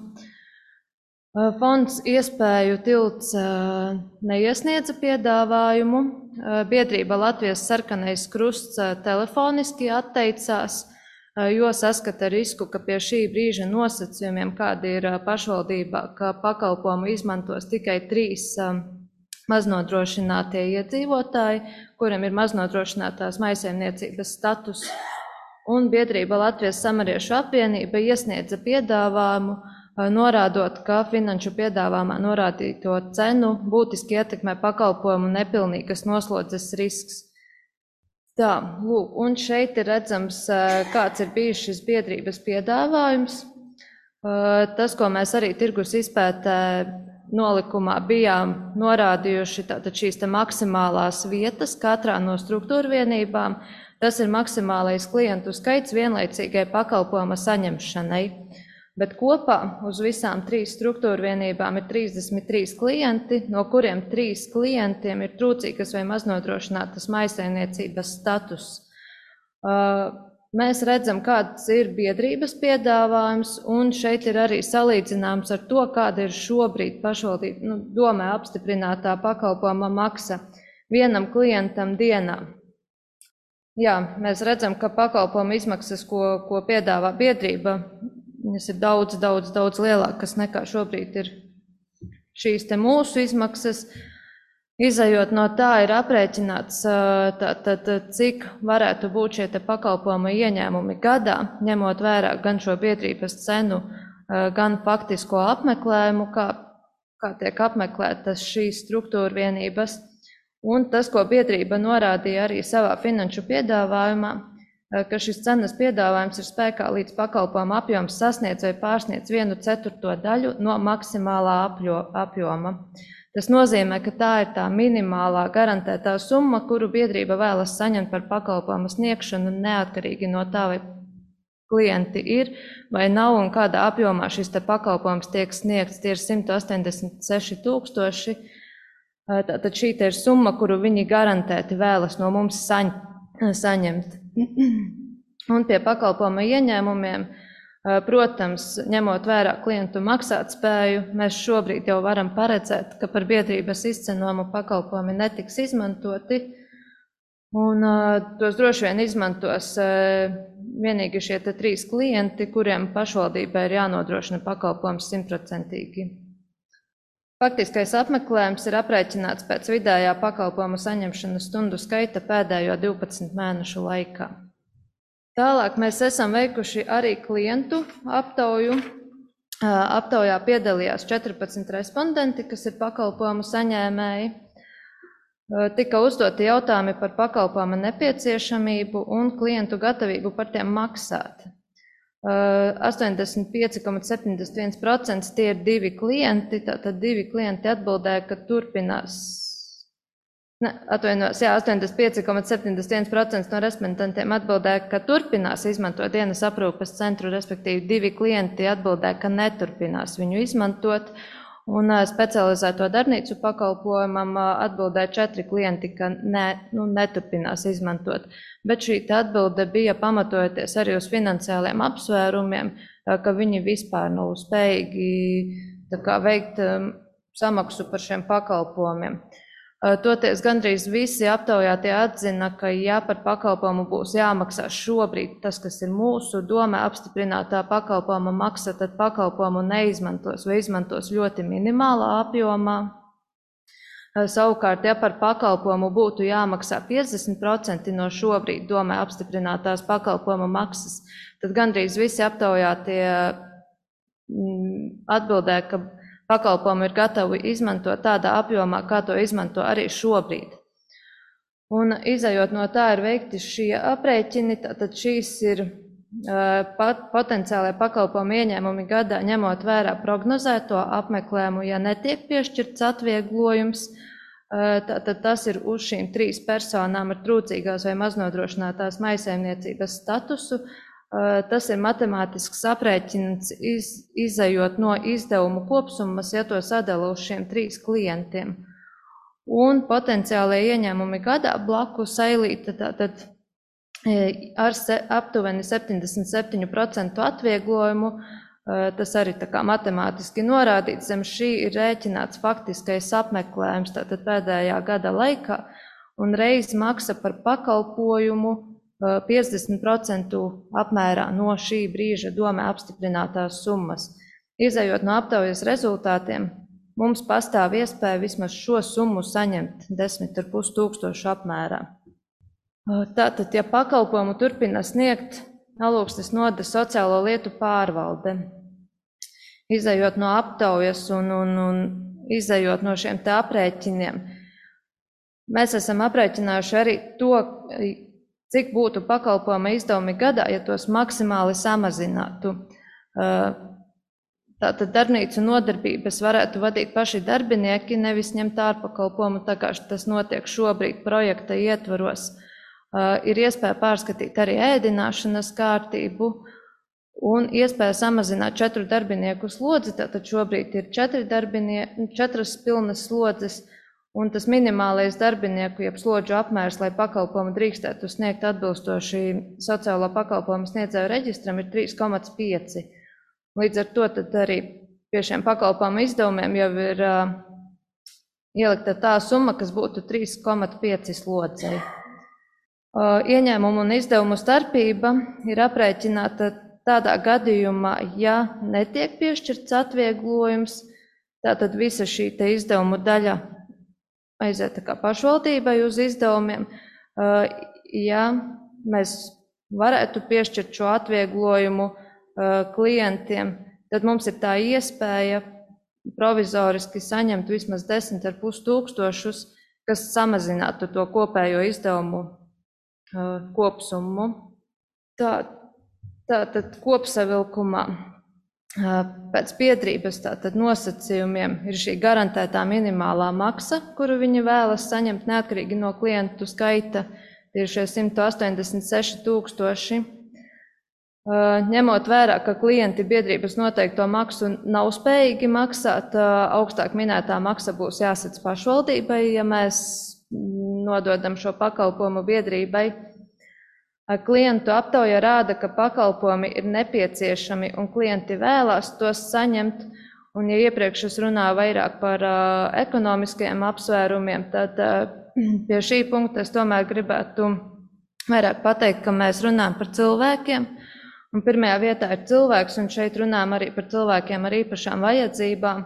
K: Fonds iespēju tilts neiesniedza piedāvājumu, biedrība Latvijas Sarkanais Krusts telefoniski atteicās, jo saskata risku, ka pie šī brīža nosacījumiem, kāda ir pašvaldībā, ka pakalpojumu izmantos tikai trīs maznodrošinātie iedzīvotāji, kuriem ir maznodrošinātās maisaimniecības status, un biedrība Latvijas Samariešu apvienība iesniedza piedāvājumu, norādot, ka finanšu piedāvājumā norādīto cenu būtiski ietekmē pakalpojumu nepilnīgas noslodzes risks. Tā, lūk, un šeit ir redzams, kāds ir bijis šis biedrības piedāvājums. Tas, ko mēs arī tirgus izpētē nolikumā bijām norādījuši, tātad šīs te maksimālās vietas katrā no struktūra vienībām, tas ir maksimālais klientu skaits vienlaicīgai pakalpojuma saņemšanai. Bet kopā uz visām trīs struktūra vienībām ir trīsdesmit trīs klienti, no kuriem trīs klientiem ir trūcīgas vai maznodrošinātas maisaimniecības status. Mēs redzam, kāds ir biedrības piedāvājums, un šeit ir arī salīdzināms ar to, kāda ir šobrīd pašvaldība, nu, domē apstiprinātā pakalpojuma maksa vienam klientam dienā. Jā, mēs redzam, ka pakalpojuma izmaksas, ko, ko piedāvā biedrība, viņas ir daudz, daudz, daudz lielākas nekā šobrīd ir šīs te mūsu izmaksas. Izejot no tā ir aprēķināts, tā, tā, tā, cik varētu būt šie te pakalpojuma ieņēmumi gadā, ņemot vērā gan šo biedrības cenu, gan faktisko apmeklējumu, kā, kā tiek apmeklētas šīs struktūra vienības. Un tas, ko biedrība norādīja arī savā finanšu piedāvājumā, ka šis cenas piedāvājums ir spēkā līdz pakalpojuma apjoms sasniedz vai pārsniedz vienu ceturto daļu no maksimālā apjoma. Tas nozīmē, ka tā ir tā minimālā garantētā summa, kuru biedrība vēlas saņemt par pakalpojumu sniegšanu neatkarīgi no tā, vai klienti ir vai nav un kādā apjomā šis te pakalpojums tiek sniegts. Tie ir simt astoņdesmit seši tūkstoši. Tātad šī te ir summa, kuru viņi garantēti vēlas no mums saņ, saņemt. Un pie pakalpojuma ieņēmumiem, protams, ņemot vērā klientu maksātspēju, mēs šobrīd jau varam paredzēt, ka par biedrības izcenojumu pakalpojumi netiks izmantoti, un tos droši vien izmantos vienīgi šie te trīs klienti, kuriem pašvaldībai ir jānodrošina pakalpojums simtprocentīgi. Faktiskais apmeklējums ir aprēķināts pēc vidējā pakalpojuma saņemšanas stundu skaita pēdējo divpadsmit mēnešu laikā. Tālāk mēs esam veikuši arī klientu aptauju. Aptaujā piedalījās četrpadsmit respondenti, kas ir pakalpojumu saņēmēji. Tika uzdoti jautājumi par pakalpojuma nepieciešamību un klientu gatavību par tiem maksāt. astoņdesmit pieci komats septiņdesmit viens procents tie ir divi klienti, tātad divi klienti atbildēja, ka turpinās, ne, atvainos, jā, astoņdesmit pieci komats septiņdesmit viens procents no respondentiem atbildēja, ka turpinās izmantot dienas aprūpes centru, respektīvi divi klienti atbildēja, ka neturpinās viņu izmantot, un specializēto darbnīcu pakalpojumam atbildēja četri klienti, ka ne, nu, neturpinās izmantot. Bet šī atbilde bija pamatojoties arī uz finansiāliem apsvērumiem, ka viņi vispār nav spējīgi tā kā, veikt samaksu par šiem pakalpojumiem. Toties gandrīz visi aptaujātie atzina, ka ja par pakalpojumu būs jāmaksā šobrīd tas, kas ir mūsu domē apstiprinātā pakalpojuma maksa, tad pakalpojumu neizmantos vai izmantos ļoti minimālā apjomā. Savukārt, ja par pakalpojumu būtu jāmaksā piecdesmit procenti no šobrīd domē apstiprinātās pakalpojuma maksas, tad gandrīz visi aptaujātie atbildēja, ka pakalpojumu ir gatavi izmantot tādā apjomā, kā to izmanto arī šobrīd. Un izejot no tā ir veikti šie aprēķini, tad šīs ir pat, potenciālai pakalpojumu ieņēmumi gadā, ņemot vērā prognozēto apmeklējumu, ja netiek piešķirts atvieglojums, tad tas ir uz šīm trīs personām ar trūcīgās vai maznodrošinātās maisaimniecības statusu. Tas ir matemātisks aprēķins, iz, izejot no izdevumu kopsummas, ja to sadala uz šiem trīs klientiem. Un potenciālie ieņēmumi gadā blakus eilīte, tātad ar se, aptuveni septiņdesmit septiņu procentu atvieglojumu, tas arī tā kā matemātiski norādīts, zem šī ir rēķināts faktiskais apmeklējums, tātad pēdējā gada laikā, un reiz maksa par pakalpojumu piecdesmit procentu apmērā no šī brīža domē apstiprinātās summas. Izejot no aptaujas rezultātiem, mums pastāv iespēja vismaz šo summu saņemt desmit ar pus tūkstošu apmērā. Tātad, ja pakalpojumu turpina sniegt Alūksnes nodaļas sociālo lietu pārvalde, izejot no aptaujas un, un, un izejot no šiem te aprēķiniem, mēs esam aprēķinājuši arī to, cik būtu pakalpojuma izdevumi gadā, ja tos maksimāli samazinātu. Tātad darbnīcu nodarbības varētu vadīt paši darbinieki, nevis ņemt ārpakalpojumu, tā kā tas notiek šobrīd projekta ietvaros. Ir iespēja pārskatīt arī ēdināšanas kārtību un iespēja samazināt četru darbinieku slodzi, tātad šobrīd ir četri darbinieki, četras pilnas slodzes, un tas minimālais darbinieku, jeb slodžu apmērs, lai pakalpojumu drīkstētu sniegt atbilstoši sociālo pakalpojumu sniedzēju reģistram, ir trīs komats pieci. Līdz ar to tad arī pie šiem pakalpojumu izdevumiem jau ir uh, ielikta tā summa, kas būtu trīs komats pieci slodzei. Uh, ieņēmumu un izdevumu starpība ir aprēķināta tādā gadījumā, ja netiek piešķirts atvieglojums, tātad visa šī te izdevumu daļa aiziet tā kā pašvaldībai uz izdevumiem. Ja mēs varētu piešķirt šo atvieglojumu klientiem, tad mums ir tā iespēja provizoriski saņemt vismaz desmit ar pus tūkstošus, kas samazinātu to kopējo izdevumu kopsummu. Tā, tā tad kopsavilkumā pēc biedrības tātad nosacījumiem ir šī garantētā minimālā maksa, kuru viņi vēlas saņemt neatkarīgi no klientu skaita, tie ir šie simt astoņdesmit seši tūkstoši. Ņemot vērā, ka klienti biedrības noteikto maksu nav spējīgi maksāt, augstāk minētā maksa būs jāsadz pašvaldībai, ja mēs nododam šo pakalpojumu biedrībai. Klientu aptauja rāda, ka pakalpojumi ir nepieciešami un klienti vēlās tos saņemt, un ja iepriekš es runāju vairāk par uh, ekonomiskajiem apsvērumiem, tad uh, pie šī punkta es tomēr gribētu vairāk pateikt, ka mēs runājam par cilvēkiem, un pirmajā vietā ir cilvēks, un šeit runājam arī par cilvēkiem ar īpašām vajadzībām.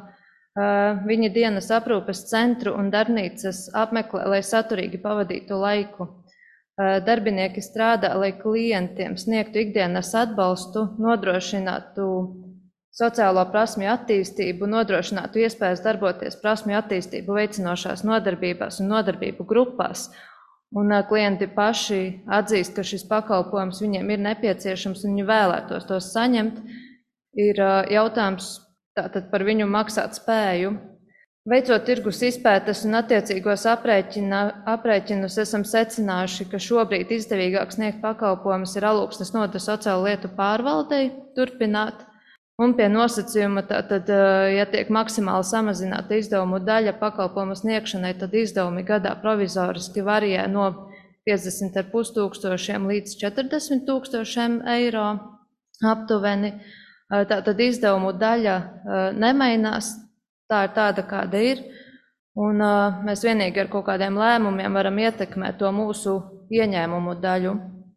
K: Uh, viņi dienas aprūpes centru un darbnīcas apmeklē, lai saturīgi pavadītu laiku. Darbinieki strādā, lai klientiem sniegtu ikdienas atbalstu, nodrošinātu sociālo prasmju attīstību, nodrošinātu iespējas darboties prasmju attīstību veicinošās nodarbībās un nodarbību grupās. Un klienti paši atzīst, ka šis pakalpojums viņiem ir nepieciešams un viņi vēlētos tos saņemt. Ir jautājums tātad par viņu maksāt spēju. Veicot tirgus izpētes un attiecīgos aprēķinus, esam secinājuši, ka šobrīd izdevīgāk sniegt pakalpojumus ir Alūksnes novada sociālo lietu pārvaldei turpināt. Un pie nosacījuma, tātad, ja tiek maksimāli samazināta izdevumu daļa pakalpojumu sniegšanai, tad izdevumi gadā provizoriski varijē no piecdesmit ar pus tūkstošiem līdz četrdesmit tūkstošiem eiro aptuveni. Tātad izdevumu daļa nemainās. Tā ir tāda, kāda ir, un uh, mēs vienīgi ar kaut kādiem lēmumiem varam ietekmēt to mūsu ieņēmumu daļu.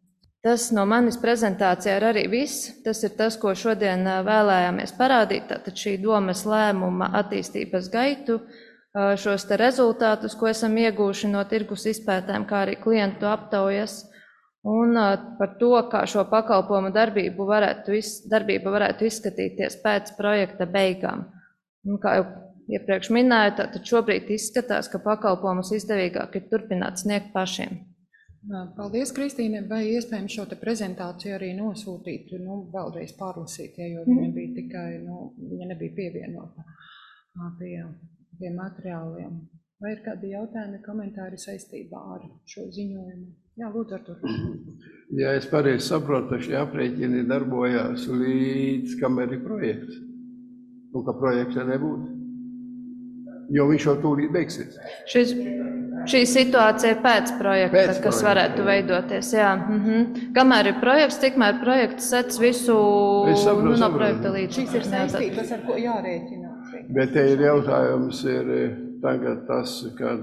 K: Tas no manis prezentācijā ir arī viss. Tas ir tas, ko šodien uh, vēlējāmies parādīt, tātad šī domes lēmuma attīstības gaitu, uh, šos te rezultātus, ko esam iegūši no tirgus izpētēm, kā arī klientu aptaujas, un uh, par to, kā šo pakalpojumu darbību varētu, darbība varētu izskatīties pēc projekta beigām. Un kā jau iepriekš minēju, tad šobrīd izskatās, ka pakalpojumus izdevīgāk ir turpināt sniegt pašiem.
A: Paldies, Kristīne. Vai iespējams šo te prezentāciju arī nosūtīt, nu, vēlreiz pārlasīt, ja, jo viņa bija tikai, nu, viņa nebija pievienota pie, pie materiāliem. Vai ir kādi jautājumi, komentāri saistībā ar šo ziņojumu? Jā, lūdzu, Artur.
C: Ja es pareizi saprotu, tad šie aprēķini darbojās līdz kamēr ir projekts. Un ka projekta nebūtu, jo viņš jau tūlīt beigsies.
K: Šis, šī situācija ir pēc projekta,
C: pēc
K: kas
C: projekta,
K: varētu
C: jā.
K: veidoties. Jā. Mhm. Kamēr ir projekts, tikmēr projekts sec visu
C: saprotu,
K: nu, no
C: saprotu.
K: projekta līdz.
A: Šīs ir saistības, ar ko jārēķinās.
C: Bet te ir jautājums, ir tagad tas, kad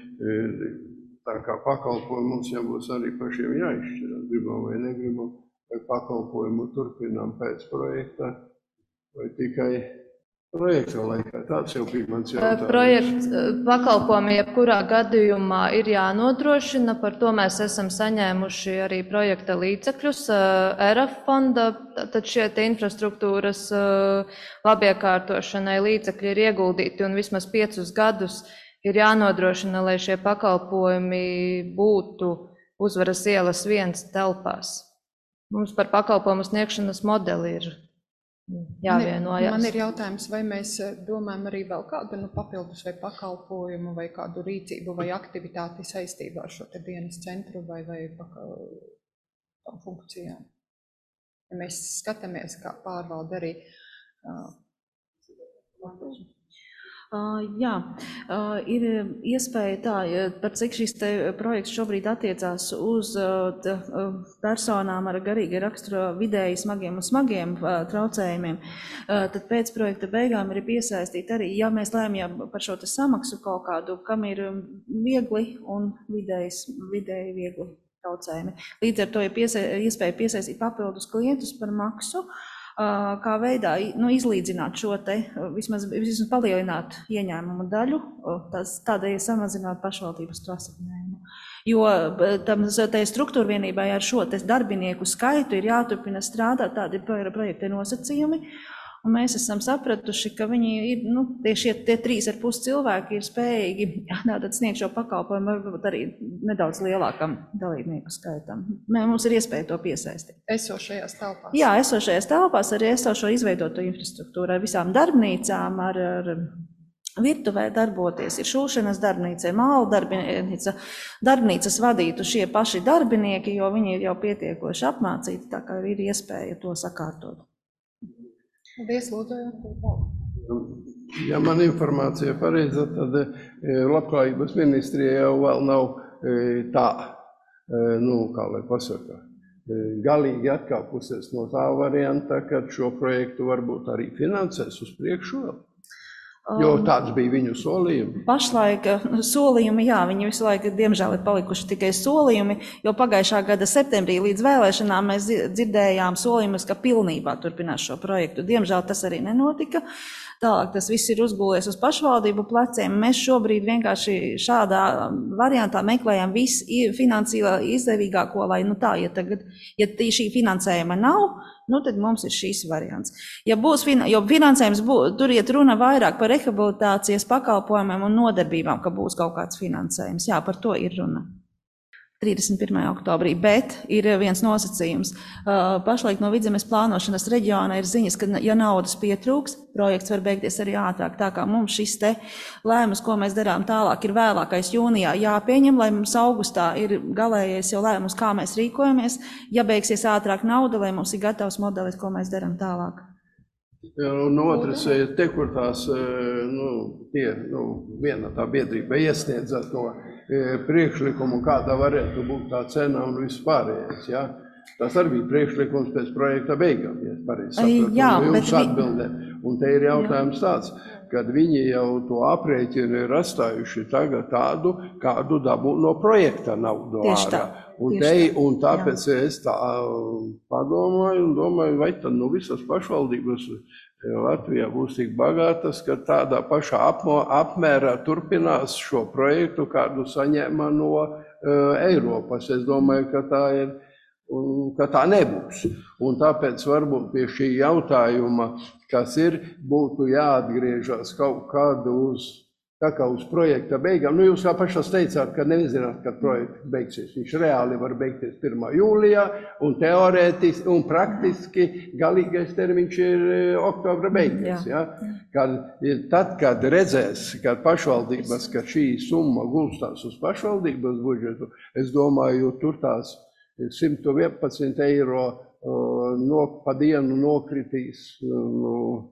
C: tā kā pakalpojumu mums jau būs arī pašiem jāizšķirās, gribam vai negribam, vai pakalpojumu turpinām pēc projekta, vai tikai projekta laikā. Tāds jau bija mans jautājums.
K: Projekts pakalpojumi jebkurā gadījumā ir jānodrošina, par to mēs esam saņēmuši arī projekta līdzekļus, E R F fonda, tad šie te infrastruktūras labiekārtošanai līdzekļi ir ieguldīti un vismaz piecus gadus ir jānodrošina, lai šie pakalpojumi būtu Uzvaras ielas viens telpās. Mums par pakalpojumu sniegšanas modeli ir jāvienojās.
A: Man ir jautājums, vai mēs domājam arī vēl kādu nu, papildus vai pakalpojumu vai kādu rīcību vai aktivitāti saistībā ar šo te dienas centru vai, vai pakal funkcijām. Ja mēs skatāmies, kā pārvalda arī. Uh,
G: Uh, jā, uh, ir iespēja tā, par cik šis te projekts šobrīd attiecās uz uh, t, uh, personām ar garīga rakstura vidēji smagiem un smagiem uh, traucējumiem, uh, tad pēc projekta beigām ir piesaistīt arī, ja mēs lēmjam par šo te samaksu kaut kādu, kam ir viegli un vidējs, vidēji viegli traucējumi. Līdz ar to ir piesa, iespēja piesaistīt papildus klientus par maksu. kā veidā nu, izlīdzināt šo te, vismaz, vismaz palielināt ieņēmumu daļu, tas tādēļ samazināt pašvaldības to asigņējumu. Jo tam tai struktūra vienībai ar šo te darbinieku skaitu ir jāturpina strādāt tādi projekta nosacījumi. Un mēs esam sapratuši, ka viņi ir, nu, tieši tie trīs ar pus cilvēki ir spējīgi tātad sniegt šo pakalpojumu varbūt arī nedaudz lielākam dalībnieku skaitam. Mums ir iespēja to piesaistīt.
A: Esošajās telpās.
G: Jā, esošajās telpās arī esošo izveidoto infrastruktūru ar visām darbnīcām, ar, ar virtuvē darboties, ir šūšanas darbnīca, māla darbnīca, darbnīcas vadītu šie paši darbinieki, jo viņi ir jau pietiekoši apmācīti, tā kā ir iespēja to sakārtot.
A: Paldies, lūdzu.
C: Ja man informācija pareiza, tad labklājības ministrija jau vēl nav tā, nu, kā lai pasaka, galīgi atkāpusies no tā varianta, kad šo projektu varbūt arī finansēs uz priekšu vēl. Jo tāds bija viņu solījumi.
G: Pašlaik solījumi, jā, viņi visu laiku, diemžēl, ir palikuši tikai solījumi, jo pagājušā gada septembrī līdz vēlēšanām mēs dzirdējām solījumus, ka pilnībā turpinās šo projektu. Diemžēl tas arī nenotika. Tālāk tas viss ir uzgulēs uz pašvaldību pleciem. Mēs šobrīd vienkārši šādā variantā meklējam visu finansiāli izdevīgāko, lai nu tā, ja tagad, ja šī finansējuma nav, nu tad mums ir šīs variants. Ja būs, jo finansējums būs, tur iet runa vairāk par rehabilitācijas pakalpojumiem un nodarbībām, ka būs kaut kāds finansējums. Jā, par to ir runa. trīsdesmit pirmajā oktobrī, bet ir viens nosacījums. Pašlaik no Vidzemes plānošanas reģiona ir ziņas, ka ja naudas pietrūks, projekts var beigties arī ātrāk. Tā kā mums šis te lēmums, ko mēs darām tālāk, ir vēlākais jūnijā jāpieņem, lai mums augustā ir galējais jau lēmums, kā mēs rīkojamies. Ja beigsies ātrāk nauda, lai mums ir gatavs modelis, ko mēs darām tālāk.
C: Un otrs, te, kur tās, nu, tie, nu, viena tā biedrība iesniedza to priekšlikumu, kāda varētu būt tā cena un vispārējais, ja? Tas arī bija priekšlikums pēc projekta beigām, ja es pareizi sapratu,
G: jā,
C: un jums
G: vi...
C: atbildē. Un te ir jautājums tāds, kad viņi jau to aprēķinu ir atstājuši tagad tādu, kādu dabū no projekta naudu ārā. Un, te, un tāpēc jā. Es tā padomāju un domāju, vai tad nu visas pašvaldības Latvijā būs tik bagātas, ka tādā pašā apmo, apmērā turpinās šo projektu, kādu saņēma no uh, Eiropas. Es domāju, ka tā ir, un, ka tā nebūs. Un tāpēc varbūt pie šī jautājuma, kas ir, būtu jāatgriežas kaut kādu uz, tā kā uz projekta beigām. Nu, jūs kā pašas teicāt, ka nezināt, kad projekts beigsies. Viņš reāli var beigties pirmā jūlijā, un teorētiski un praktiski galīgais termiņš ir oktobra beigas. Ja? Kad, tad, kad redzēs, kad pašvaldības, ka šī summa gulstās uz pašvaldības budžetu, es domāju, tur tās simt vienpadsmit eiro no, pa dienu nokritīs nu,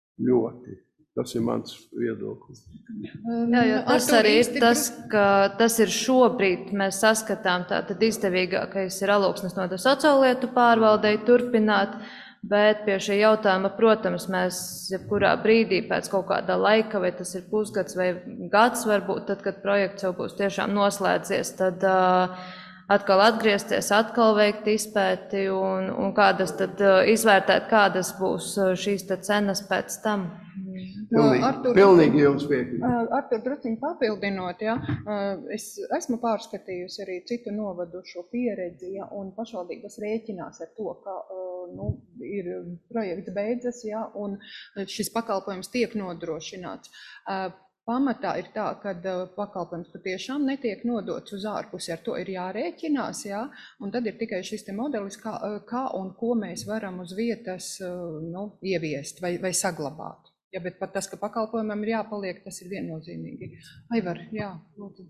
C: ļoti. Tas ir mans viedoklis.
K: Jā, jo tas arī ir tas, ka tas ir šobrīd, mēs saskatām, tātad izdevīgākais ir Alūksnes nodaļas sociālietu pārvaldei turpināt, bet pie šī jautājuma, protams, mēs jebkurā brīdī pēc kaut kāda laika, vai tas ir pusgads vai gads varbūt, tad, kad projekts jau būs tiešām noslēdzies, tad uh, atkal atgriezties, atkal veikt izpēti un, un kādas tad uh, izvērtēt, kādas būs šīs tad cenas pēc tam.
C: Pilnīgi,
A: Artur,
C: pilnīgi jums piekrīt.
A: Artur, drusciņu papildinot, ja, es esmu pārskatījusi arī citu novadu šo pieredzi, ja, un pašvaldības rēķinās ar to, ka nu, ir projekts beidzas, ja, un šis pakalpojums tiek nodrošināts. Pamatā ir tā, ka pakalpojums patiešām netiek nodots uz ārpusi, ar to ir jārēķinās, ja, un tad ir tikai šis te modelis, kā, kā un ko mēs varam uz vietas nu, ieviest vai, vai saglabāt. Ja, bet pat tas, ka pakalpojumam ir jāpaliek, tas ir viennozīmīgi. Aivar, jā, lūdzu.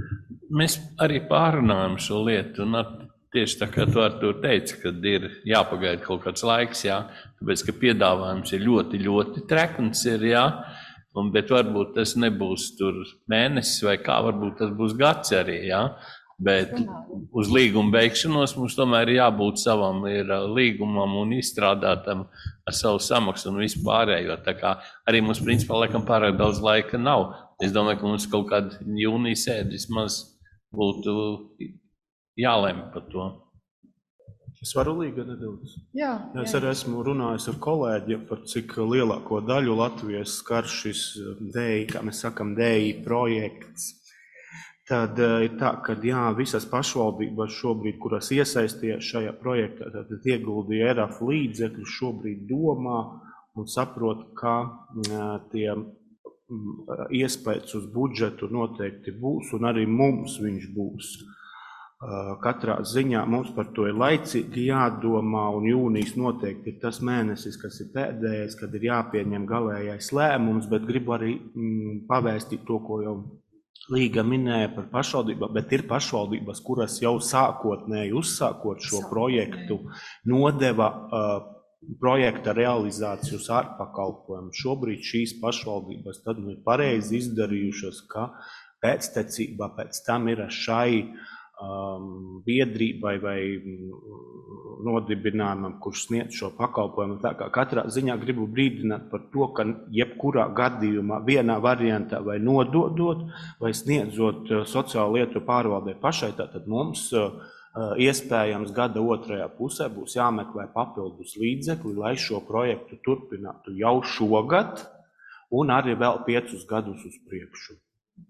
H: Mēs arī pārunājam šo lietu, un tieši tā kā tu ar to teici, kad ir jāpagaida kaut kāds laiks, jā, tāpēc, ka piedāvājums ir ļoti, ļoti trekns ir, jā, un, bet varbūt tas nebūs tur mēnesis vai kā, varbūt tas būs gads arī, jā. Bet uz līguma beigšanos mums tomēr ir jābūt savam ir līgumam un izstrādātam ar savu samaksu un visu pārējo. Tā kā arī mums principā laikam pārāk daudz laika nav. Es domāju, ka mums kaut kāda jūnija sēde vismaz būtu jālemj par to.
E: Es varu līga nedaudz.
A: Jā,
E: Jā, es
A: jā.
E: arī esmu runājis ar kolēģiem par cik lielāko daļu Latvijas skar šis D I, kā mēs sakam, D I projekts. Tad uh, ir tā, ka jā, visas pašvaldības šobrīd, kuras iesaisties šajā projektā, tad ieguldīja E R A F līdzekļus, šobrīd domā un saprot, ka uh, tie um, iespējas uz budžetu noteikti būs, un arī mums viņš būs. Katrā ziņā mums par to ir laicīgi jādomā, un jūnijas noteikti ir tas mēnesis, kas ir pēdējais, kad ir jāpieņem galējais lēmums, bet gribu arī mm, pavēstīt to, ko jau Līga minēja par pašvaldībām, bet ir pašvaldības, kuras jau sākotnēji uzsākot šo projektu, nodeva uh, projekta realizāciju uz ārpakalpojumu. Šobrīd šīs pašvaldības tad nu ir pareizi izdarījušas, ka pēctecībā pēc tam ir šai Um, biedrībai vai nodibinājumam, kurš sniedz šo pakalpojumu. Tā kā katrā ziņā gribu brīdināt par to, ka jebkurā gadījumā vienā variantā vai nododot, vai sniedzot sociālo lietu pārvaldē pašai, tātad mums uh, iespējams gada otrajā pusē būs jāmeklē papildus līdzekļi, lai šo projektu turpinātu jau šogad un arī vēl piecus gadus uz priekšu.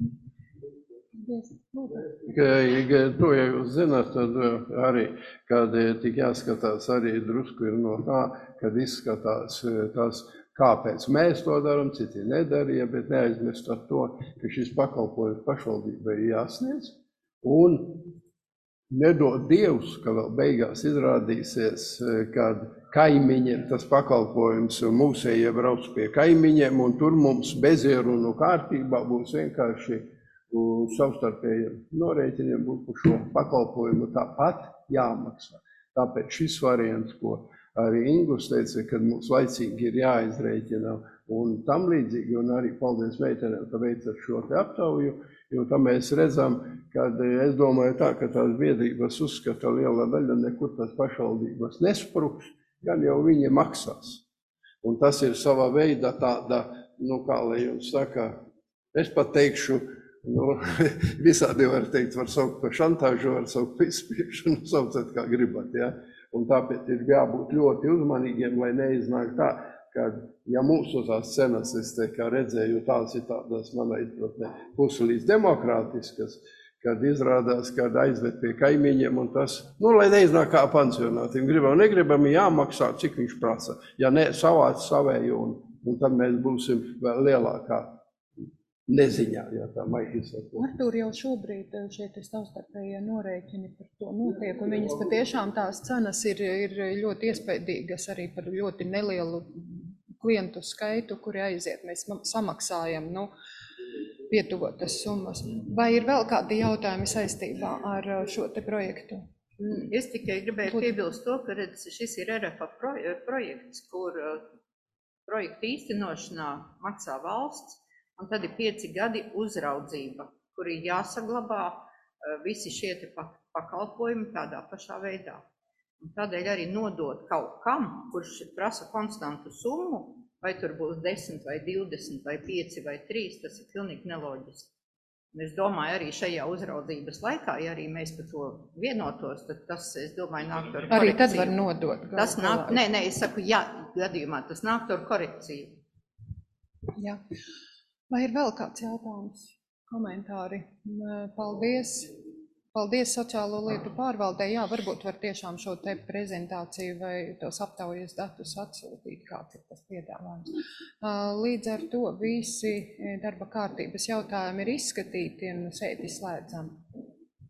C: To, ja jūs zināt, tad arī, kad tik jāskatās arī drusku ir no tā, kad izskatās tas, kāpēc mēs to darām, citi nedarīja, bet neaizmirst ar to, ka šis pakalpojums pašvaldībai jāsniedz, un nedod Dievs, ka vēl beigās izrādīsies, kad kaimiņiem tas pakalpojums mūsējie brauc pie kaimiņiem, un tur mums bezierunu kārtībā būs vienkārši savstarpējiem norēķiniem būs par šo pakalpojumu tāpat jāmaksā. Tāpēc šis variants, ko arī Ingus teica, kad mums laicīgi ir jāizrēķina un tam līdzīgi, un arī paldies meitenēm, ka veicat šo te aptauju, jo tam mēs redzam, kad es domāju tā, ka tās biedrības uzskata liela daļa, nekur tās pašvaldības nespruks, gan jau viņi maksās. Un tas ir savā veidā tāda, nu kā lai jums saka, es pat teikšu, nu, visādi var teikt, var saukt par šantāžu, var saukt par izspiešanu, saucat kā gribat, ja? Un tāpēc ir jābūt ļoti uzmanīgiem, lai neiznāk tā, ka, ja mūsu tās cenas, es te kā redzēju, tās ir tādas, manā izpratnē, pusi līdz demokrātiskas, kad izrādās, kad aizved pie kaimiņiem, un tas, nu, lai neiznāk kā pansionātiem, gribam, negribam, jāmaksā, cik viņš prasa, ja ne savāc savēju, un, un tad mēs būsim vēl lielākā neziņā, ja tā maigi izsaka.
A: Artur, jau šobrīd šie savstarpējie norēķini par to notiek, un viņas patiešām tās cenas ir, ir ļoti iespaidīgas arī par ļoti nelielu klientu skaitu, kuri aiziet. Mēs samaksājam, nu, pietuvotas summas. Vai ir vēl kādi jautājumi saistībā ar šo te projektu?
D: Es tikai gribēju piebilst to, ka redz, šis ir E R A F projekts, kur projekta īstenošanā maksā valsts, un tad ir pieci gadi uzraudzība, kur ir jāsaglabā visi šie te pakalpojumi tādā pašā veidā. Un tādēļ arī nodot kaut kam, kurš prasa konstantu summu, vai tur būs desmit vai divdesmit vai pieci vai trīs, tas ir pilnīgi neloģiski. Un es domāju, arī šajā uzraudzības laikā, ja arī mēs par to vienotos, tad tas, es domāju, nāk ar korekciju.
A: Arī tad var nodot.
D: Tas nāk, nē, nē, es saku, jā, gadījumā tas nāk ar korekciju.
A: Jā. Vai ir vēl kāds jautājums, komentāri? Paldies. Paldies sociālo lietu pārvaldē. Jā, varbūt var tiešām šo te prezentāciju vai tos aptaujas datus atsūtīt, kāds ir tas piedāvājums. Līdz ar to visi darba kārtības jautājumi ir izskatīti un sēdi slēdzam.